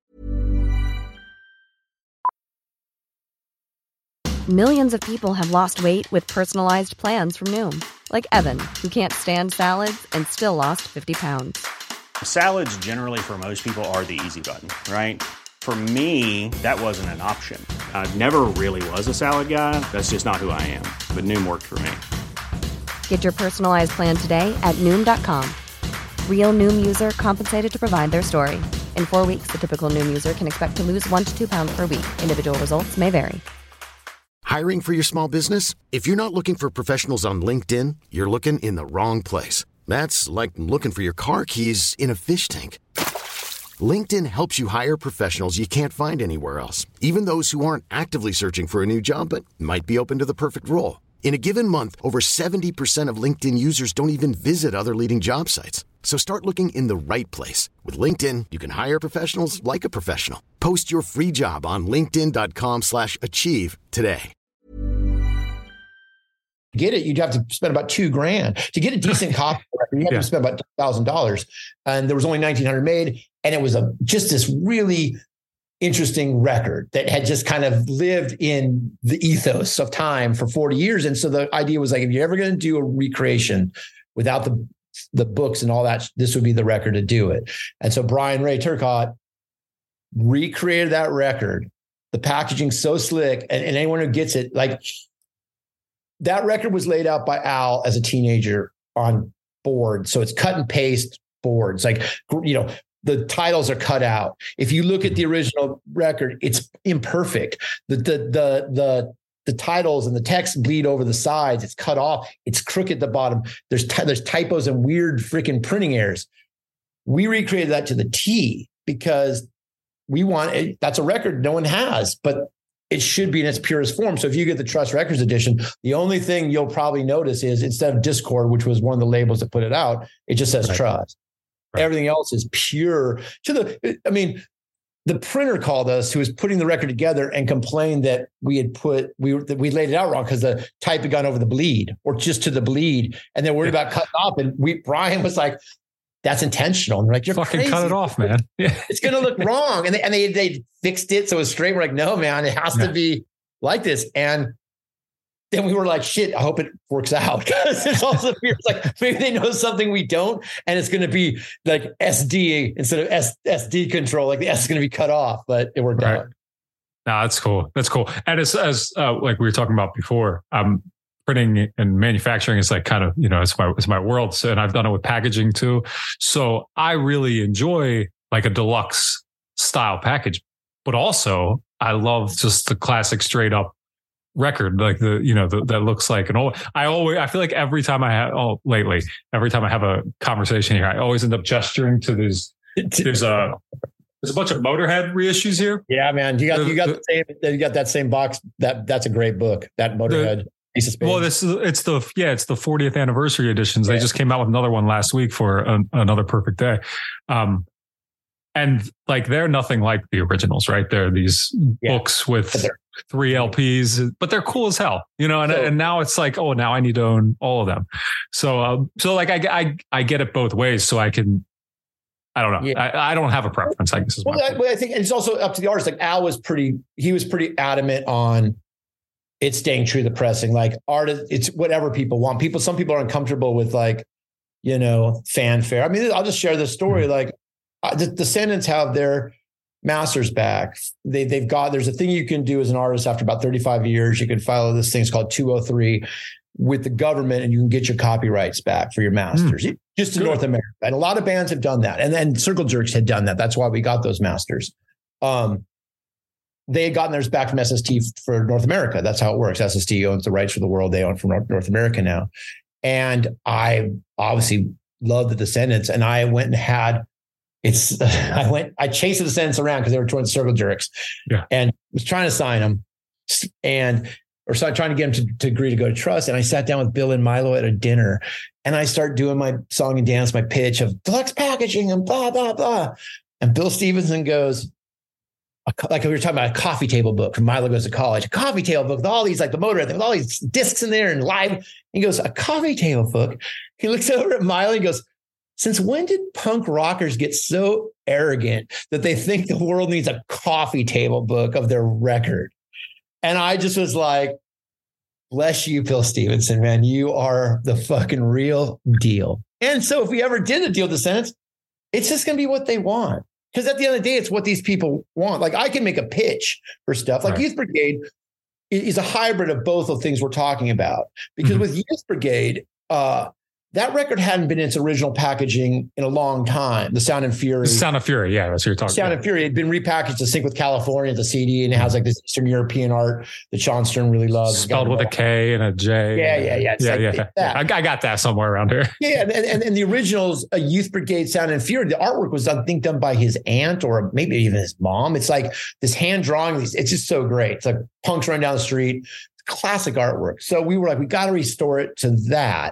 S8: Millions of people have lost weight with personalized plans from Noom. Like Evan, who can't stand salads and still lost 50 pounds.
S9: Salads generally for most people are the easy button, right? For me, that wasn't an option. I never really was a salad guy. That's just not who I am. But Noom worked for me.
S8: Get your personalized plan today at Noom.com. Real Noom user compensated to provide their story. In 4 weeks, the typical Noom user can expect to lose 1 to 2 pounds per week. Individual results may vary.
S2: Hiring for your small business? If you're not looking for professionals on LinkedIn, you're looking in the wrong place. That's like looking for your car keys in a fish tank. LinkedIn helps you hire professionals you can't find anywhere else, even those who aren't actively searching for a new job but might be open to the perfect role. In a given month, over 70% of LinkedIn users don't even visit other leading job sites. So start looking in the right place. With LinkedIn, you can hire professionals like a professional. Post your free job on linkedin.com/achieve today.
S6: Get it, you'd have to spend about $2,000 to get a decent copy. You have to spend about $1,000, and there was only 1,900 made, and it was just this really interesting record that had just kind of lived in the ethos of time for 40 years. And so the idea was like, if you're ever going to do a recreation without the books and all that, this would be the record to do it. And so Brian Ray Turcotte recreated that record. The packaging so slick, and anyone who gets it, like, that record was laid out by Al as a teenager on board. So it's cut and paste boards. Like, the titles are cut out. If you look at the original record, it's imperfect. The titles and the text bleed over the sides. It's cut off. It's crooked at the bottom. There's typos and weird freaking printing errors. We recreated that to the T because we want it. That's a record no one has, but it should be in its purest form. So if you get the Trust Records edition, the only thing you'll probably notice is instead of Discord, which was one of the labels that put it out, it just says Trust. Right. Everything else is pure. The printer called us, who was putting the record together, and complained that we laid it out wrong because the type had gone over the bleed or just to the bleed, and they're worried about cutting off. And Brian was like, "That's intentional." And we're like, "You're
S7: fucking
S6: crazy.
S7: Cut it off, man.
S6: It's going to look wrong." And they fixed it so it was straight. We're like, "No, man, it has to be like this." And then we were like, "Shit, I hope it works out." Because it's also feels like maybe they know something we don't, and it's going to be like SD instead of SD control. Like the S is going to be cut off, but it worked out.
S7: No, that's cool. That's cool. And as like we were talking about before, printing and manufacturing is like kind of, it's my world. So, and I've done it with packaging too. So I really enjoy like a deluxe style package, but also I love just the classic straight up record, like that looks like an old. I feel like every time I have a conversation here, I always end up gesturing to these. There's a bunch of Motorhead reissues here.
S6: Yeah, man, you got that same box. That's a great book. That Motorhead.
S7: Well, it's the 40th anniversary editions. They just came out with another one last week for Another Perfect Day. And like, they're nothing like the originals, right? They're these books with 3 LPs, but they're cool as hell, and now it's like, oh, now I need to own all of them. So like I get it both ways. So I can, I don't know. Yeah. I don't have a preference, I guess.
S6: I think it's also up to the artist. Like Al was pretty adamant on it staying true to the pressing. Like artists, it's whatever people want. Some people are uncomfortable with like, fanfare. I mean, I'll just share this story. Like the Descendants have their masters back. There's a thing you can do as an artist after about 35 years. You can file this thing called 203 with the government, and you can get your copyrights back for your masters, just in North America. And a lot of bands have done that. And then Circle Jerks had done that. That's why we got those masters. they had gotten theirs back from SST for North America. That's how it works. SST owns the rights for the world. They own for North America now. And I obviously love the Descendants. And I went and had I chased the Descendants around because they were touring Circle Jerks, and was trying to sign them, trying to get them to agree to go to Trust. And I sat down with Bill and Milo at a dinner, and I start doing my song and dance, my pitch of deluxe packaging and blah, blah, blah. And Bill Stevenson goes, like we were talking about a coffee table book from Milo Goes to College, a coffee table book with all these, like the Motorhead, with all these discs in there and live. He goes, a coffee table book. He looks over at Milo and goes, since when did punk rockers get so arrogant that they think the world needs a coffee table book of their record? And I just was like, bless you, Bill Stevenson, man. You are the fucking real deal. And so if we ever did a deal with the Descendants, it's just going to be what they want. Because at the end of the day, it's what these people want. Like I can make a pitch for stuff. Like Youth Brigade is a hybrid of both of things we're talking about. Because with Youth Brigade, that record hadn't been in its original packaging in a long time. The Sound and Fury.
S7: Yeah, that's what you're talking about.
S6: Sound and Fury had been repackaged to sync with California, the CD, and it has like this Eastern European art that Sean Stern really loves.
S7: Spelled with a K and a J.
S6: Yeah.
S7: I got that somewhere around here.
S6: Yeah, and the originals, a Youth Brigade Sound and Fury, the artwork was, I think, done by his aunt or maybe even his mom. It's like this hand drawing. It's just so great. It's like punks running down the street. Classic artwork. So we were like, we got to restore it to that.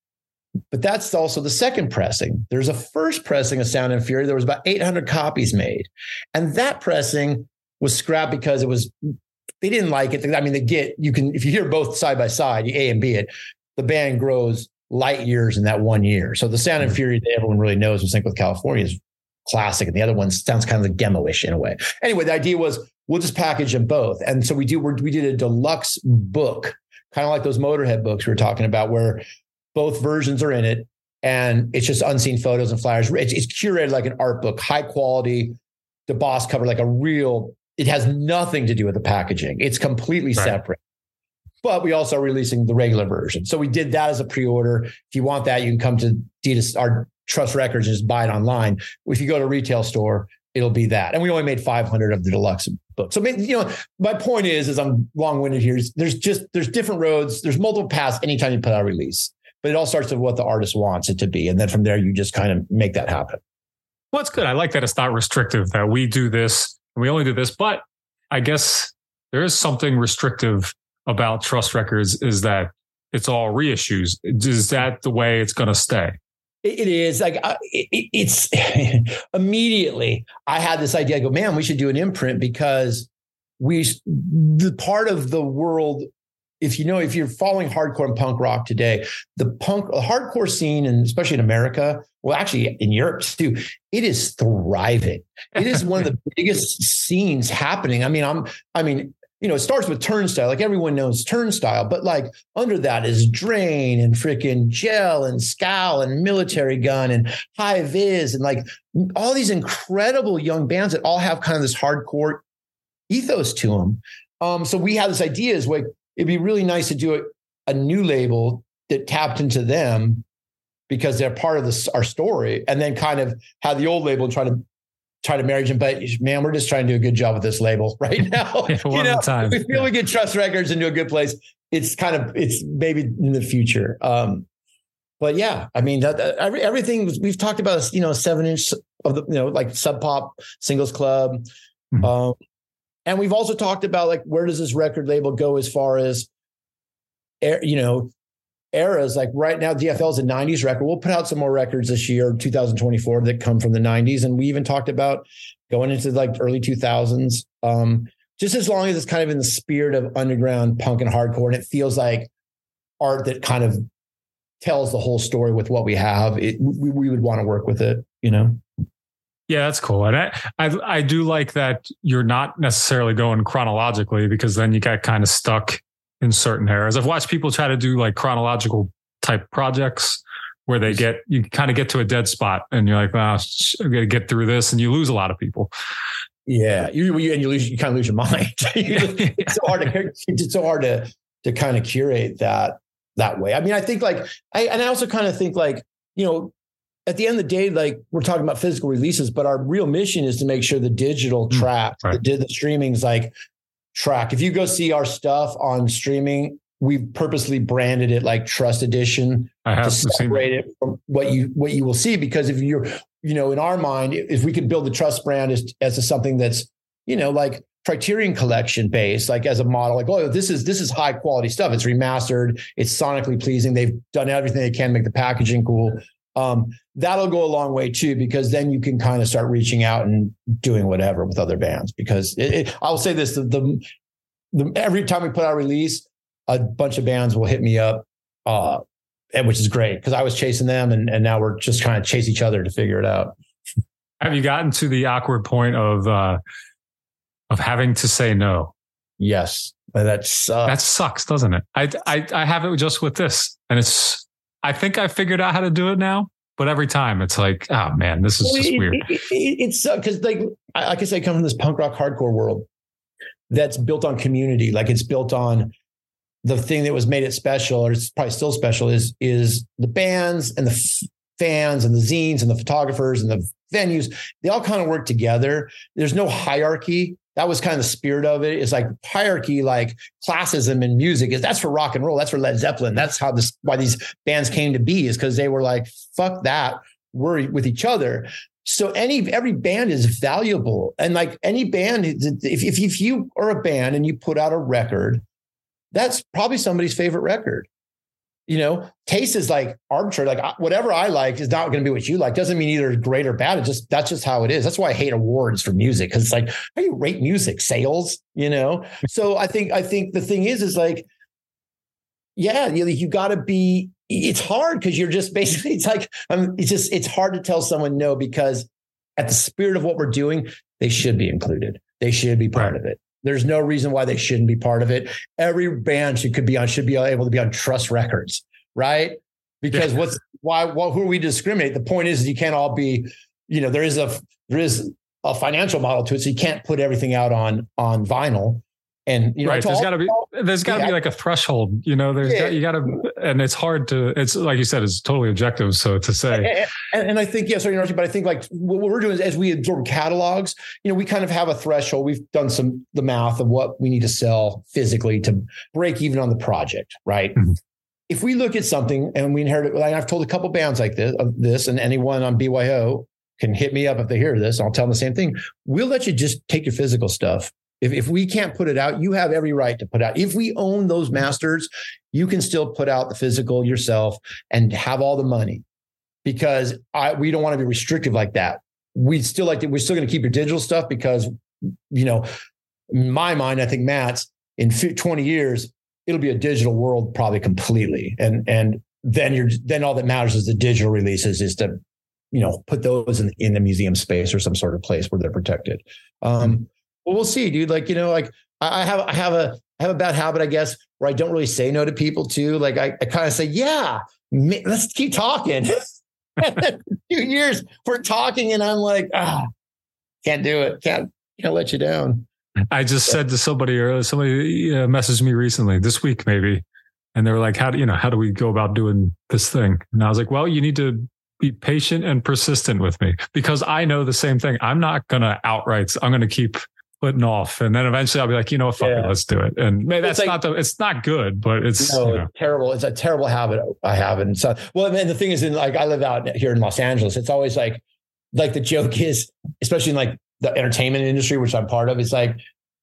S6: But that's also the second pressing. There's a first pressing of Sound and Fury. There was about 800 copies made. And that pressing was scrapped because they didn't like it. I mean, if you hear both side by side, you A and B it, the band grows light years in that 1 year. So the Sound and Fury that everyone really knows and Sync with California is classic. And the other one sounds kind of like demo-ish in a way. Anyway, the idea was we'll just package them both. And so we did a deluxe book, kind of like those Motorhead books we were talking about, where both versions are in it, and it's just unseen photos and flyers. It's curated like an art book, high quality, the boss cover, like it has nothing to do with the packaging. It's completely separate. But we also are releasing the regular version. So we did that as a pre-order. If you want that, you can come to our Trust Records and just buy it online. If you go to a retail store, it'll be that. And we only made 500 of the deluxe book. So, my point is I'm long-winded here. There's different roads. There's multiple paths anytime you put out a release. But it all starts with what the artist wants it to be. And then from there, you just kind of make that happen.
S7: Well, it's good. I like that it's not restrictive, that we do this and we only do this. But I guess there is something restrictive about Trust Records, is that it's all reissues. Is that the way it's going to stay?
S6: It is. Like it's immediately I had this idea. I go, man, we should do an imprint because the part of the world, if you're following hardcore and punk rock today, the hardcore scene, and especially in America, well, actually in Europe too, it is thriving. It is one of the biggest scenes happening. I mean, it starts with Turnstile. Like everyone knows Turnstile, but like under that is Drain and freaking Gel and Scowl and Military Gun and High Viz and like all these incredible young bands that all have kind of this hardcore ethos to them. So we had this idea is like, it'd be really nice to do a new label that tapped into them because they're part of our story, and then kind of have the old label and try to marry them. But man, we're just trying to do a good job with this label right now.
S7: One at a time.
S6: We feel we get Trust Records into a good place. It's maybe in the future. But yeah, I mean, everything we've talked about, 7-inch of the, like Sub Pop Singles Club. Mm-hmm. And we've also talked about like, where does this record label go as far as, eras? Like right now, DFL is a 90s record. We'll put out some more records this year, 2024, that come from the 90s. And we even talked about going into like early 2000s, just as long as it's kind of in the spirit of underground punk and hardcore. And it feels like art that kind of tells the whole story with what we have. We would want to work with it,
S7: Yeah, that's cool. And I do like that you're not necessarily going chronologically, because then you get kind of stuck in certain eras. I've watched people try to do like chronological type projects where you kind of get to a dead spot and you're like, wow, I'm going to get through this, and you lose a lot of people.
S6: Yeah. You kind of lose your mind. It's so hard to kind of curate that way. I mean, I think like, I also kind of think like, at the end of the day, like we're talking about physical releases, but our real mission is to make sure the digital track, the streaming's like track. If you go see our stuff on streaming, we've purposely branded it like Trust Edition to separate it from what you will see. Because if you're, in our mind, if we could build the Trust brand as something that's, like Criterion Collection based, like as a model, like, oh, this is high quality stuff. It's remastered. It's sonically pleasing. They've done everything they can to make the packaging cool. That'll go a long way too, because then you can kind of start reaching out and doing whatever with other bands. Because I'll say this, every time we put out a release, a bunch of bands will hit me up, and which is great because I was chasing them and now we're just trying to chase each other to figure it out.
S7: Have you gotten to the awkward point of having to say no?
S6: Yes. That sucks.
S7: That sucks, doesn't it? I have it just with this, and I think I figured out how to do it now, but every time it's like, oh man, this is just weird.
S6: It's because like I say, I come from this punk rock hardcore world that's built on community. Like it's built on the thing that was made it special, or it's probably still special, is the bands and the fans and the zines and the photographers and the venues. They all kind of work together. There's no hierarchy. That was kind of the spirit of it. It's like hierarchy, like classism in music that's for rock and roll. That's for Led Zeppelin. That's why these bands came to be, is because they were like, fuck that. We're with each other. So every band is valuable. And like any band, if you are a band and you put out a record, that's probably somebody's favorite record. Taste is like arbitrary. Like whatever I like is not going to be what you like. Doesn't mean either great or bad. That's just how it is. That's why I hate awards for music. Cause it's like, how do you rate music? Sales, So I think the thing is like, yeah, you gotta be, it's hard because you're just basically, it's like, it's hard to tell someone no, because at the spirit of what we're doing, they should be included. They should be part of it. There's no reason why they shouldn't be part of it. Every band should be able to be on Trust Records, right? Because who are we to discriminate? The point is you can't all be, there is a financial model to it, so you can't put everything out on vinyl. And
S7: there's got to be like a threshold. You got to, and it's hard to. It's like you said, it's totally objective. So to say,
S6: and I think but I think like what we're doing is as we absorb catalogs, we kind of have a threshold. We've done the math of what we need to sell physically to break even on the project, right? Mm-hmm. If we look at something and we inherit it, like I've told a couple bands like this, and anyone on BYO can hit me up if they hear this. I'll tell them the same thing. We'll let you just take your physical stuff. If we can't put it out, you have every right to put out. If we own those masters, you can still put out the physical yourself and have all the money, because we don't want to be restrictive like that. We're still going to keep your digital stuff because, in my mind, I think Matt's in 20 years, it'll be a digital world probably completely. And then all that matters is the digital releases is to, put those in the museum space or some sort of place where they're protected. Well, we'll see, dude. Like, I have a bad habit, I guess, where I don't really say no to people too. Like I kind of say, yeah, let's keep talking. 2 years we're talking and I'm like, can't do it. Can't let you down.
S7: I just said to somebody earlier, somebody messaged me recently this week, maybe. And they were like, how do we go about doing this thing? And I was like, well, you need to be patient and persistent with me, because I know the same thing. I'm not going to outright. I'm going to keep putting off, and then eventually I'll be like, fuck it, let's do it. And maybe that's it's not good, but it's
S6: terrible. It's a terrible habit I have. And so, and the thing is, I live out here in Los Angeles. It's always like the joke is, especially in like the entertainment industry, which I'm part of, it's like,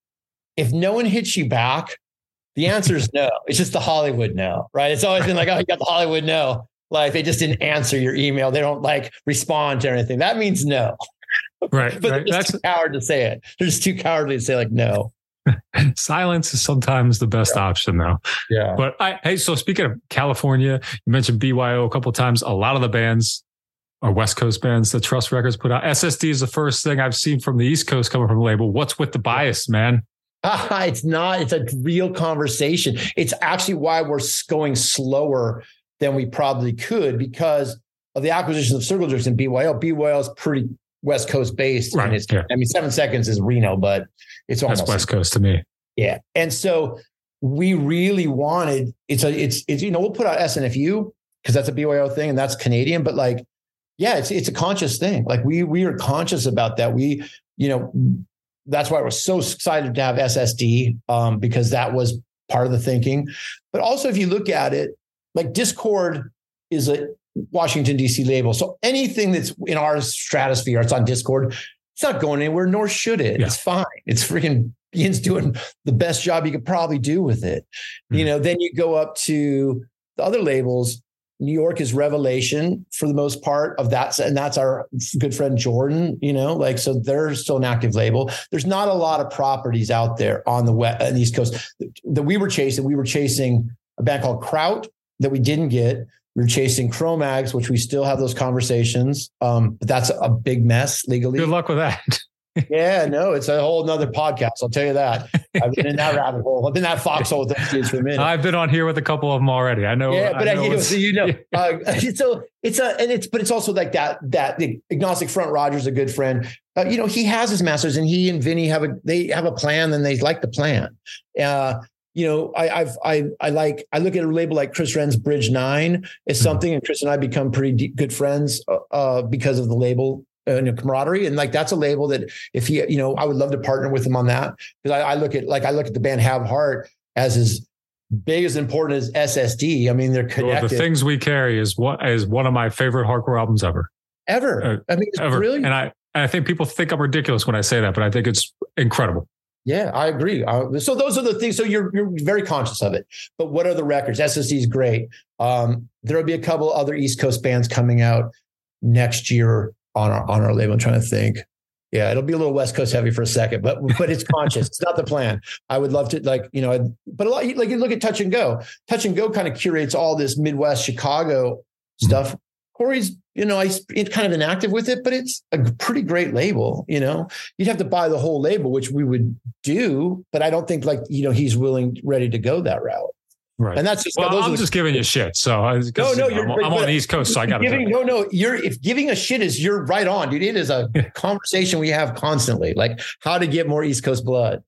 S6: if no one hits you back, the answer is no. It's just the Hollywood no, right? It's always been like, oh, you got the Hollywood no. Like they just didn't answer your email. They don't like respond to anything. That means no.
S7: Right.
S6: But that's too coward to say it. They're just too cowardly to say like no.
S7: Silence is sometimes the best option though.
S6: Yeah.
S7: But so speaking of California, you mentioned BYO a couple of times. A lot of the bands are West Coast bands that Trust Records put out. SSD is the first thing I've seen from the East Coast coming from the label. What's with the bias, man?
S6: It's not. It's a real conversation. It's actually why we're going slower than we probably could, because of the acquisition of Circle Jerks and BYO. BYO is pretty West Coast based.
S7: Right.
S6: I mean, 7 Seconds is Reno, but it's almost
S7: West Coast to me.
S6: Yeah. And so we really wanted, we'll put out SNFU because that's a BYO thing and that's Canadian, but like Yeah, it's a conscious thing. Like we are conscious about that. That's why we're so excited to have SSD, because that was part of the thinking. But also, if you look at it, like Discord is a Washington, D.C. label. So anything that's in our stratosphere, it's on Discord, it's not going anywhere, nor should it. Yeah. It's fine. It's freaking Ian's doing the best job you could probably do with it. Mm-hmm. Then you go up to the other labels. New York is Revelation for the most part of that. And that's our good friend Jordan, so they're still an active label. There's not a lot of properties out there on the East Coast that we were chasing. We were chasing a band called Kraut that we didn't get. We were chasing Cro-Mags, which we still have those conversations. But that's a big mess legally.
S7: Good luck with that.
S6: Yeah, no, it's a whole nother podcast. I'll tell you that. I've been in that rabbit hole. I've been in that foxhole with those kids for a minute.
S7: I've been on here with a couple of them already. I know.
S6: Yeah, but it's also like that the Agnostic Front. Roger's a good friend. He has his masters, and he and Vinny have a plan, and they like the plan. I look at a label like Chris Wren's Bridge 9 is something, and Chris and I become pretty good friends because of the label. Camaraderie. And like, that's a label that if he, I would love to partner with him on that. Because I look at the band Have Heart as big as important as SSD. I mean, they're connected.
S7: Well, the Things We Carry is one of my favorite hardcore albums ever.
S6: I mean, it's brilliant.
S7: And I think people think I'm ridiculous when I say that, but I think it's incredible.
S6: Yeah, I agree. So those are the things. So you're very conscious of it. But what are the records? SSD is great. There'll be a couple other East Coast bands coming out next year on our label. I'm trying to think. Yeah, it'll be a little West Coast heavy for a second, but it's conscious. It's not the plan. I would love to but a lot, like you look at Touch and Go. Touch and Go kind of curates all this Midwest Chicago stuff. Corey's, he's kind of inactive with it, but it's a pretty great label. You'd have to buy the whole label, which we would do, but I don't think he's ready to go that route.
S7: Right.
S6: And that's just,
S7: I'm just giving you shit. So I'm on the East Coast, so I got to.
S6: If giving a shit is, you're right on, dude. It is a conversation we have constantly, like how to get more East Coast blood.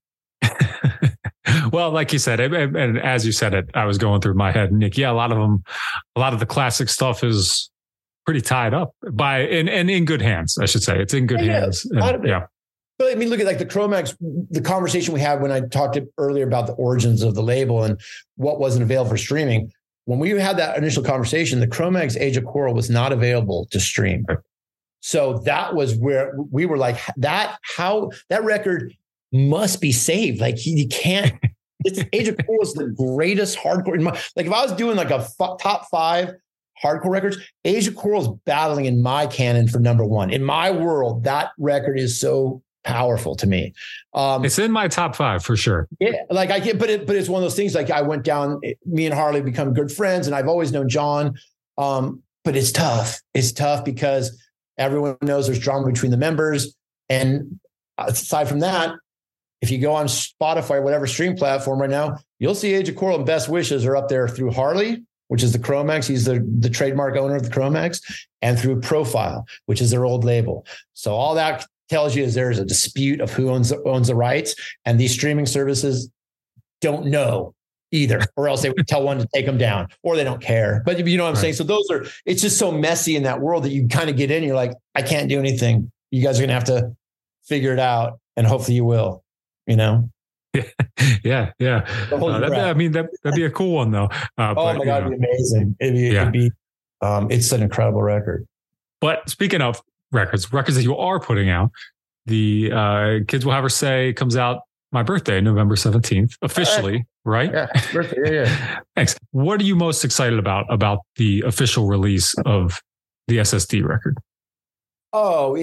S7: Well, like you said, and as you said it, I was going through my head, Nick. Yeah, a lot of the classic stuff is pretty tied up and in good hands, I should say. It's in good hands. Yeah.
S6: But I mean, look at like the Cro-Mags, the conversation we had when I talked earlier about the origins of the label and what wasn't available for streaming. When we had that initial conversation, the Cro-Mags Age of Quarrel was not available to stream. So that was where we were like, that record must be saved. Like you can't, Age of Quarrel is the greatest hardcore. Like if I was doing like a top 5 hardcore records, Age of Quarrel is battling in my canon for number 1. In my world, that record is so powerful to me.
S7: It's in my top 5 for sure.
S6: Yeah, like I get, but it's one of those things. Like I went down, me and Harley become good friends, and I've always known John. But it's tough. It's tough because everyone knows there's drama between the members. And aside from that, if you go on Spotify or whatever stream platform right now, you'll see Age of Quarrel and Best Wishes are up there through Harley, which is the Cro-Mags. He's the trademark owner of the Cro-Mags, and through Profile, which is their old label. So all that tells you is there's a dispute of who owns the rights, and these streaming services don't know either, or else they would tell one to take them down, or they don't care. But you know what I'm saying? So it's just so messy in that world that you kind of get in, you're like, I can't do anything. You guys are going to have to figure it out, and hopefully you will,
S7: Yeah. That'd be a cool one though.
S6: Oh my God, it'd be amazing. It's an incredible record.
S7: But speaking of records that you are putting out, the Kids Will Have Her Say comes out my birthday, November 17th, officially, right?
S6: Yeah, birthday, yeah.
S7: Thanks. What are you most excited about the official release of the SSD record?
S6: Oh,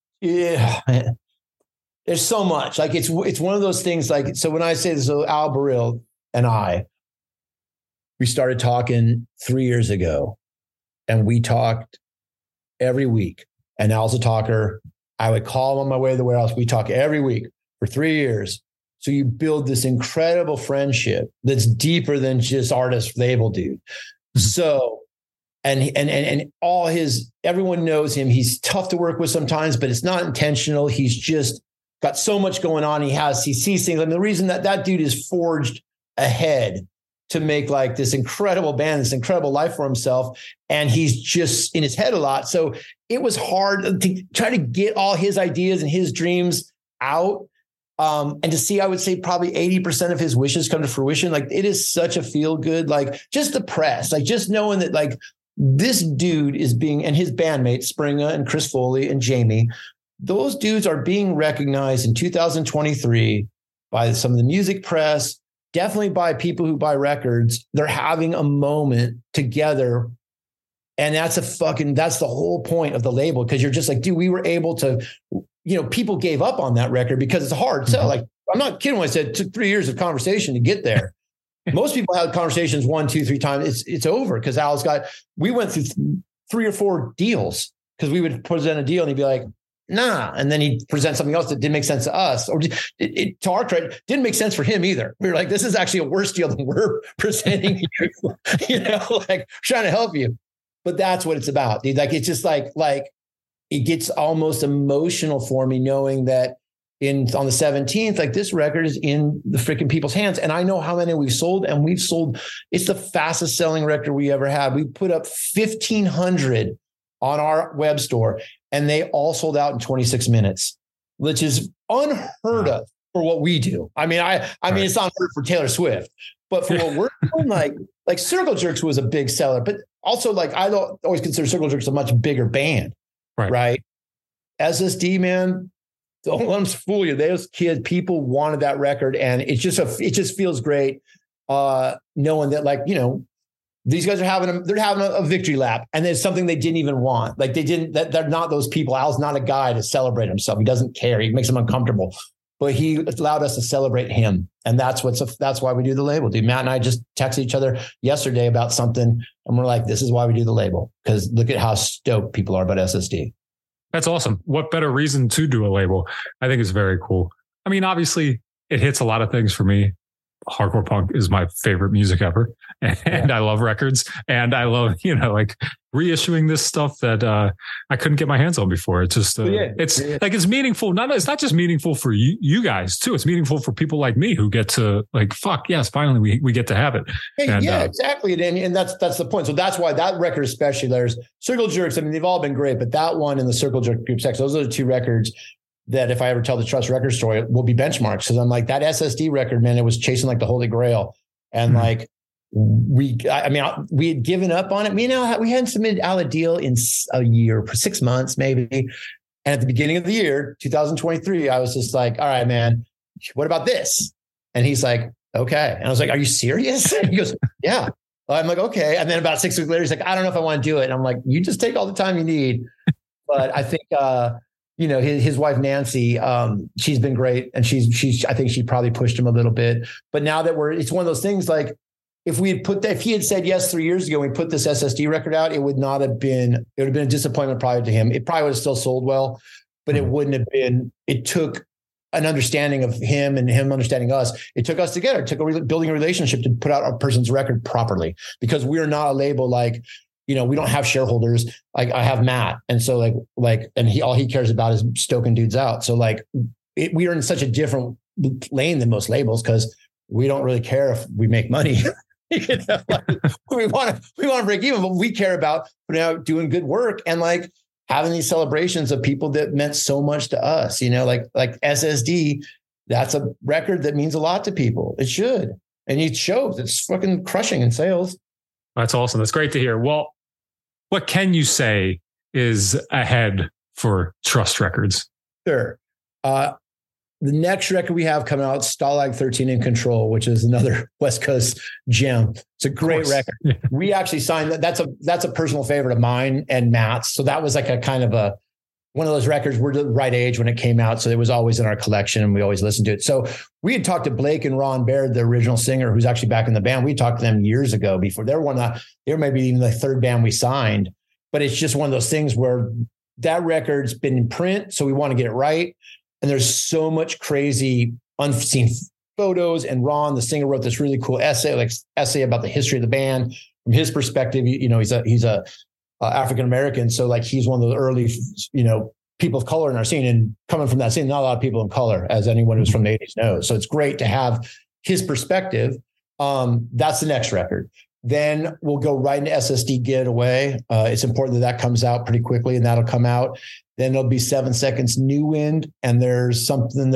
S6: there's so much. Like it's one of those things. Like, so when I say this, so Al Baril and we started talking 3 years ago, and we talked every week. And Al's a talker. I would call him on my way to the warehouse. We talk every week for 3 years. So you build this incredible friendship that's deeper than just artist label dude. So, and all everyone knows him. He's tough to work with sometimes, but it's not intentional. He's just got so much going on. He sees things. And the reason that dude is forged ahead to make like this incredible band, this incredible life for himself. And he's just in his head a lot. So it was hard to try to get all his ideas and his dreams out. And to see, I would say probably 80% of his wishes come to fruition. Like it is such a feel good, like just the press, like just knowing that like this dude is being, and his bandmates, Springer and Chris Foley and Jamie, those dudes are being recognized in 2023 by some of the music press, definitely by people who buy records. They're having a moment together. And that's that's the whole point of the label. Cause you're just like, dude, we were able to, people gave up on that record because it's a hard sell. Like, I'm not kidding when I said it took 3 years of conversation to get there. Most people had conversations 1, 2, 3 times. It's over because we went through 3 or 4 deals because we would present a deal and he'd be like, nah. And then he'd present something else that didn't make sense to us, or to our credit, didn't make sense for him either. We were like, this is actually a worse deal than we're presenting you, like trying to help you. But that's what it's about, dude. Like, it's just like it gets almost emotional for me knowing that on the 17th, like this record is in the freaking people's hands. And I know how many we've sold, and it's the fastest selling record we ever had. We put up 1,500 on our web store and they all sold out in 26 minutes, which is unheard of for what we do. I mean, it's not unheard for Taylor Swift, but for what we're doing, like Circle Jerks was a big seller, but also like, I don't always consider Circle Jerks a much bigger band. Right. SSD, man, don't let them fool you. Those kids, people wanted that record, and it just feels great knowing that, like, these guys are having a victory lap, and there's something they didn't even want. Like they're not those people. Al's not a guy to celebrate himself. He doesn't care. He makes them uncomfortable, but he allowed us to celebrate him, and that's why we do the label. Dude, Matt and I just texted each other yesterday about something, and we're like, this is why we do the label, because look at how stoked people are about SSD.
S7: That's awesome. What better reason to do a label? I think it's very cool. I mean, obviously, it hits a lot of things for me. Hardcore punk is my favorite music ever. And I love records. And I love, like reissuing this stuff that I couldn't get my hands on before. It's just, like, it's meaningful. It's not just meaningful for you guys too. It's meaningful for people like me who get to like, fuck yes, finally we get to have it.
S6: Exactly. And that's the point. So that's why that record, especially, there's Circle Jerks. I mean, they've all been great, but that one and the Circle Jerk Group Sex, those are the 2 records that if I ever tell the Trust record story, will be benchmarks. Cause I'm like, that SSD record, man, it was chasing like the Holy Grail. And like, we had given up on it. We hadn't submitted Al a deal in a year, for 6 months, maybe. And at the beginning of the year, 2023, I was just like, all right, man, what about this? And he's like, okay. And I was like, are you serious? And he goes, yeah. I'm like, okay. And then about 6 weeks later, he's like, I don't know if I want to do it. And I'm like, you just take all the time you need. But I think, his wife, Nancy, she's been great. And I think she probably pushed him a little bit, but now that it's one of those things, like if he had said yes 3 years ago, we put this SSD record out, it would have been a disappointment probably to him. It probably would have still sold well, but it wouldn't have been, it took an understanding of him and him understanding us. It took us together. It took building a relationship to put out a person's record properly, because we're not a label like, we don't have shareholders. Like I have Matt. And so and all he cares about is stoking dudes out. So like we are in such a different lane than most labels, because we don't really care if we make money. We want to break even, but we care about doing good work and like having these celebrations of people that meant so much to us, like SSD. That's a record that means a lot to people. It should. And it shows. It's fucking crushing in sales.
S7: That's awesome. That's great to hear. Well, what can you say is ahead for Trust Records?
S6: Sure. The next record we have coming out, Stalag 13 in Control, which is another West Coast gem. It's a great record. We actually signed that. That's a personal favorite of mine and Matt's. So that was like a kind of one of those records. We're the right age when it came out. So it was always in our collection and we always listened to it. So we had talked to Blake and Ron Baird, the original singer, who's actually back in the band. We talked to them years ago before. They were maybe even the 3rd band we signed, but it's just one of those things where that record's been in print. So we want to get it right. And there's so much crazy unseen photos. And Ron, the singer, wrote this really cool essay about the history of the band from his perspective. He's a African-American. So like, he's one of the early, people of color in our scene, and coming from that scene, not a lot of people in color, as anyone who's from the 80s knows. So it's great to have his perspective. That's the next record. Then we'll go right into SSD Get It Away. It's important that comes out pretty quickly, and that'll come out. Then there'll be 7 Seconds New Wind, and there's something in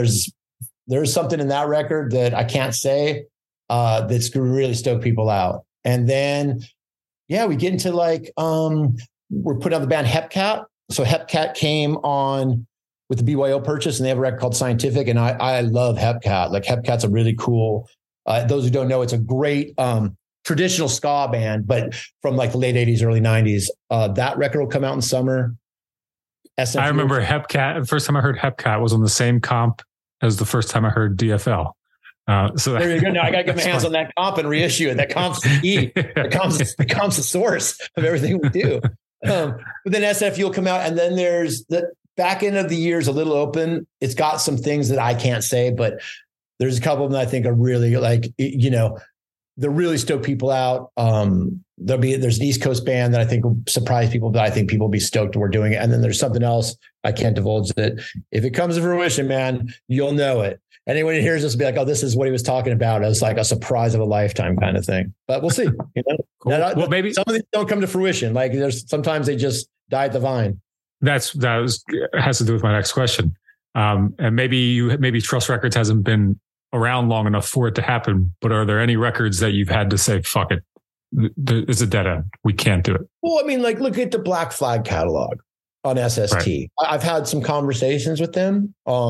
S6: that record that I can't say that's going to really stoke people out. And then, we get into we're putting out the band Hepcat. So Hepcat came on with the BYO purchase, and they have a record called Scientific, and I love Hepcat. Like Hepcat's a really cool. Those who don't know, it's a great traditional ska band, but from like the late 80s, early 90s. That record will come out in summer.
S7: I remember Hepcat. The first time I heard Hepcat was on the same comp as the first time I heard DFL. So
S6: there you go. Now I got to get my hands on that comp and reissue it. That comp's the key. The comp's the source of everything we do. But then SFU will come out, and then there's the back end of the year is a little open. It's got some things that I can't say, but there's a couple of them that I think are really they're really stoke people out. There's an East Coast band that I think will surprise people, that I think people will be stoked we're doing it. And then there's something else I can't divulge that if it comes to fruition, man, you'll know it. Anyone who hears this will be like, oh, this is what he was talking about. It's like a surprise of a lifetime kind of thing. But we'll see. Cool.
S7: Maybe
S6: some of these don't come to fruition. Like sometimes they just die at the vine.
S7: Has to do with my next question. And maybe Trust Records hasn't been around long enough for it to happen, but are there any records that you've had to say, fuck it, it's a dead end, we can't do it?
S6: Well, I mean, like look at the Black Flag catalog on SST. Right. I've had some conversations with them.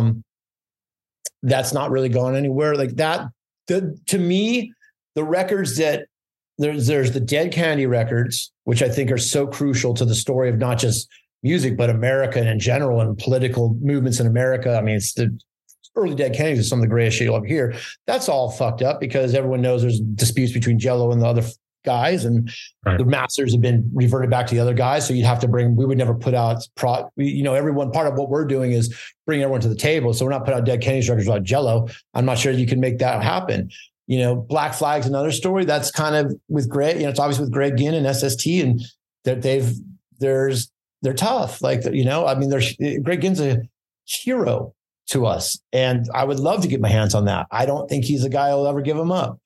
S6: That's not really going anywhere like that. To me, the records that there's the Dead Kennedy records, which I think are so crucial to the story of not just music, but America and in general and political movements in America. I mean, it's the early Dead Kennedys is some of the greatest shit you'll ever hear. That's all fucked up because everyone knows there's disputes between Jello and the other guys, and the masters have been reverted back to the other guys. So you'd have to we would never put out everyone. Part of what we're doing is bring everyone to the table. So we're not putting out Dead Kennedys records without Jello. I'm not sure you can make that happen. Black Flag's another story. That's kind of with Greg. It's obviously with Greg Ginn and SST, and they're tough. Like I mean, Greg Ginn's a hero to us, and I would love to get my hands on that. I don't think he's a guy who'll ever give him up.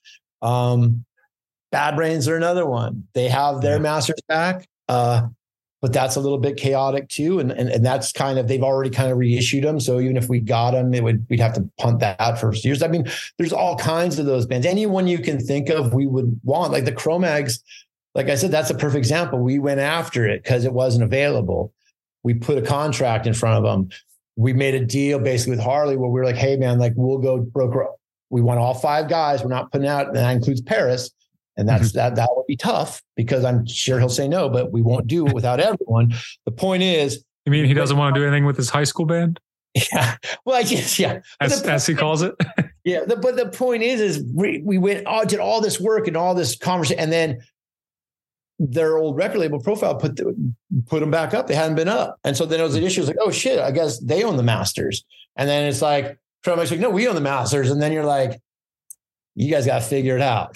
S6: Bad Brains are another one. They have their masters back, but that's a little bit chaotic too. And that's kind of, they've already kind of reissued them. So even if we got them, we'd have to punt that for years. I mean, there's all kinds of those bands. Anyone you can think of, we would want, like the Cro-Mags. Like I said, that's a perfect example. We went after it because it wasn't available. We put a contract in front of them. We made a deal basically with Harley where we were like, hey man, like we'll go broker. We want all 5 guys. We're not putting out, and that includes Paris. And that's that would be tough because I'm sure he'll say no, but we won't do it without everyone. The point is,
S7: you mean he doesn't want to do anything with his high school band?
S6: Yeah. Well, I guess, yeah.
S7: As he calls it.
S6: Yeah. But the point is we went, did all this work and all this conversation, and then their old record label Profile put them back up. They hadn't been up. And so then it was an issue. It was like, oh shit, I guess they own the masters. And then it's like, Cro-Mags like, no, we own the masters. And then you're like, you guys got to figure it out.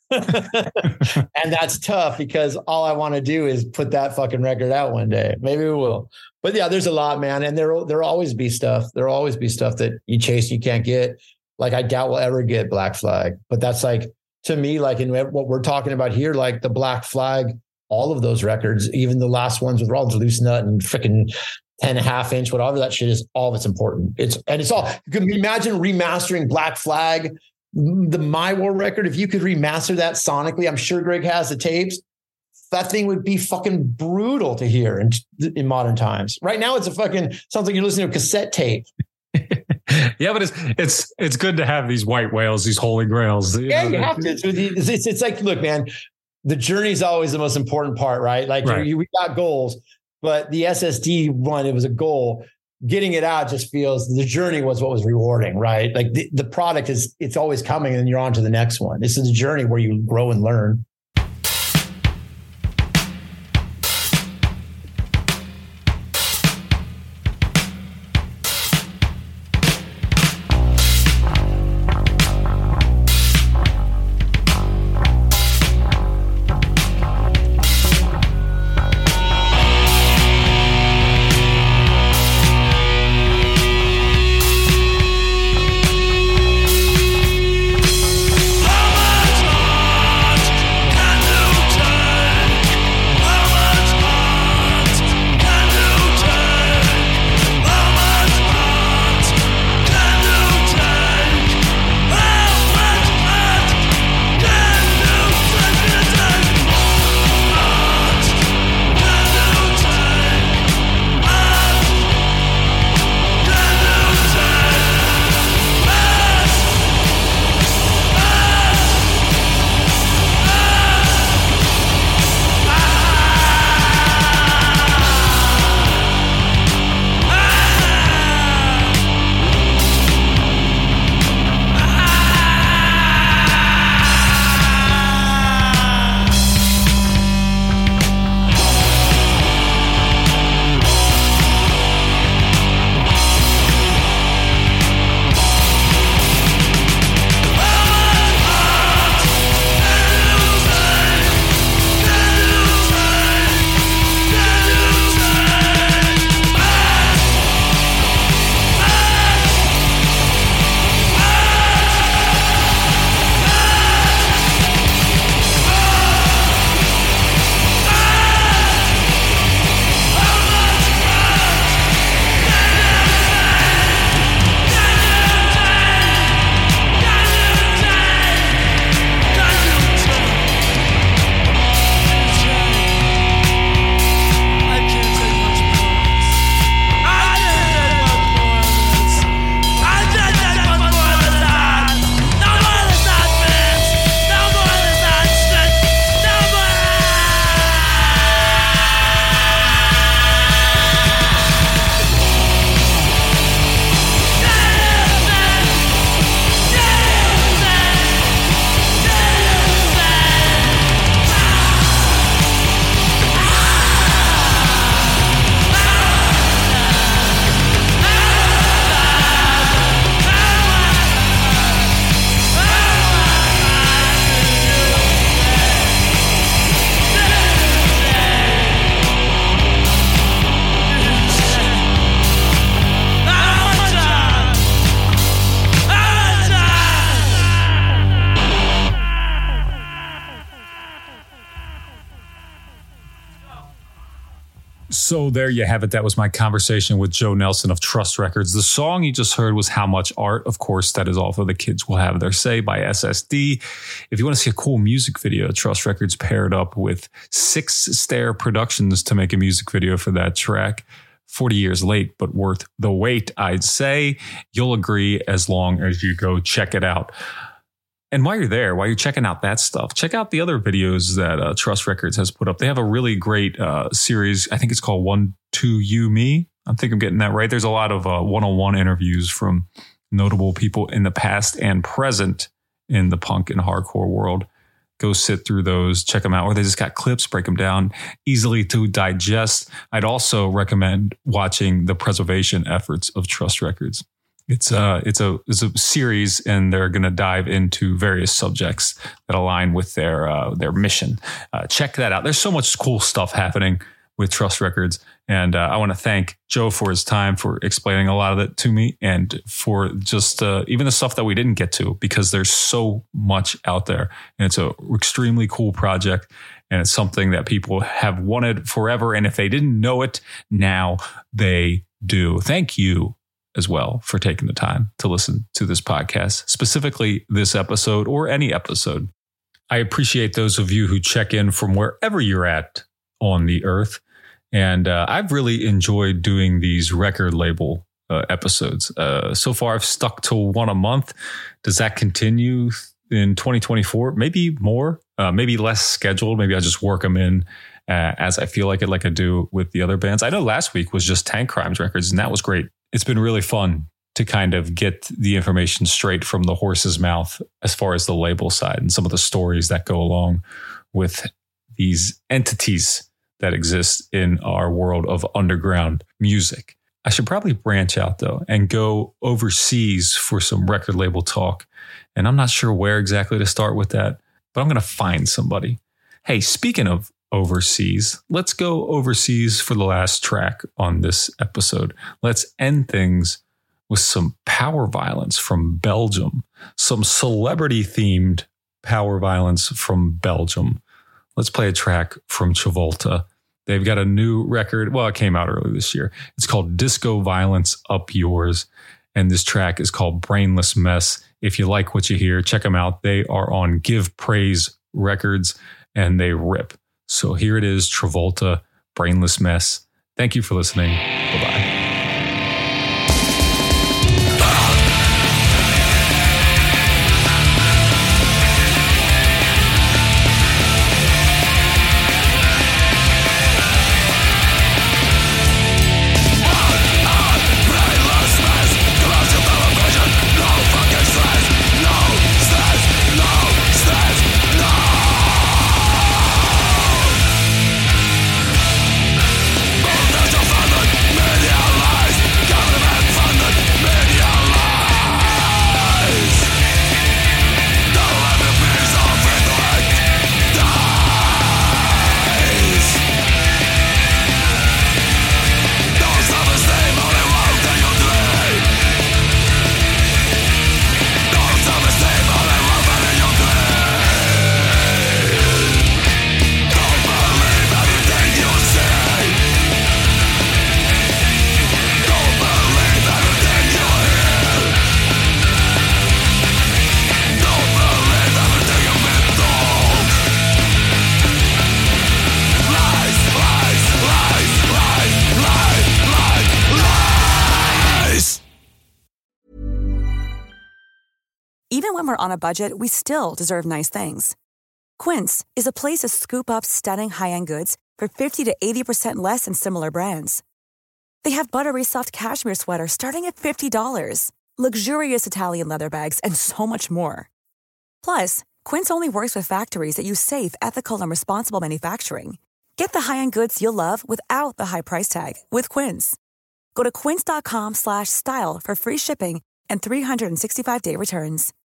S6: And that's tough because all I want to do is put that fucking record out one day. Maybe we will. But yeah, there's a lot, man. And there'll always be stuff. There'll always be stuff that you chase, you can't get. Like I doubt we'll ever get Black Flag. But that's like, to me, like in what we're talking about here, like the Black Flag, all of those records, even the last ones with Rollins, Loose Nut and freaking 10.5 inch, whatever that shit is, all of it's important. It's all, you can imagine remastering Black Flag, the My War record. If you could remaster that sonically, I'm sure Greg has the tapes. That thing would be fucking brutal to hear in modern times. Right now, it's sounds like you're listening to a cassette tape.
S7: Yeah, but it's good to have these white whales, these holy grails.
S6: You have to. It's like, look, man, the journey is always the most important part, right? Like we got goals, but the SSD one, it was a goal. Getting it out just feels, the journey was what was rewarding, right? Like the product it's always coming and you're on to the next one. This is a journey where you grow and learn.
S3: How much
S4: So there you have it. That was my conversation with Joe Nelson of Trust Records. The song you just heard was How Much Art. Of course, that is off of The Kids Will Have Their Say by SSD. If you want to see a cool music video, Trust Records paired up with Six Stair Productions to make a music video for that track. 40 years late, but worth the wait, I'd say. You'll agree as long as you go check it out. And while you're there, while you're checking out that stuff, check out the other videos that Trust Records has put up. They have a really great series. I think it's called 1, 2, You, Me. I think I'm getting that right. There's a lot of one-on-one interviews from notable people in the past and present in the punk and hardcore world. Go sit through those, check them out. Or they just got clips, break them down, easily to digest. I'd also recommend watching the preservation efforts of Trust Records. It's a series, and they're going to dive into various subjects that align with their mission. Check that out. There's so much cool stuff happening with Trust Records, and I want to thank Joe for his time, for explaining a lot of it to me, and for just even the stuff that we didn't get to, because there's so much out there, and it's an extremely cool project, and it's something that people have wanted forever, and if they didn't know it, now they do. Thank you as well for taking the time to listen to this podcast, specifically this episode or any episode. I appreciate those of you who check in from wherever you're at on the earth. And I've really enjoyed doing these record label episodes. So far, I've stuck to one a month. Does that continue in 2024? Maybe more, maybe less scheduled. Maybe I'll just work them in as I feel like it, like I do with the other bands. I know last week was just Tank Crimes Records, and that was great. It's been really fun to kind of get the information straight from the horse's mouth as far as the label side and some of the stories that go along with these entities that exist in our world of underground music. I should probably branch out, though, and go overseas for some record label talk. And I'm not sure where exactly to start with that, but I'm going to find somebody. Hey, speaking of overseas, let's go overseas for the last track on this episode. Let's end things with some power violence from Belgium, some celebrity-themed power violence from Belgium. Let's play a track from Travolta. They've got a new record. Well, it came out earlier this year. It's called Disco Violence Up Yours. And this track is called Brainless Mess. If you like what you hear, check them out. They are on Give Praise Records, and they rip. So here it is, Travolta, Brainless Mess. Thank you for listening. Bye-bye.
S10: Even when we're on a budget, we still deserve nice things. Quince is a place to scoop up stunning high-end goods for 50 to 80% less than similar brands. They have buttery soft cashmere sweaters starting at $50, luxurious Italian leather bags, and so much more. Plus, Quince only works with factories that use safe, ethical, and responsible manufacturing. Get the high-end goods you'll love without the high price tag with Quince. Go to quince.com/style for free shipping and 365-day returns.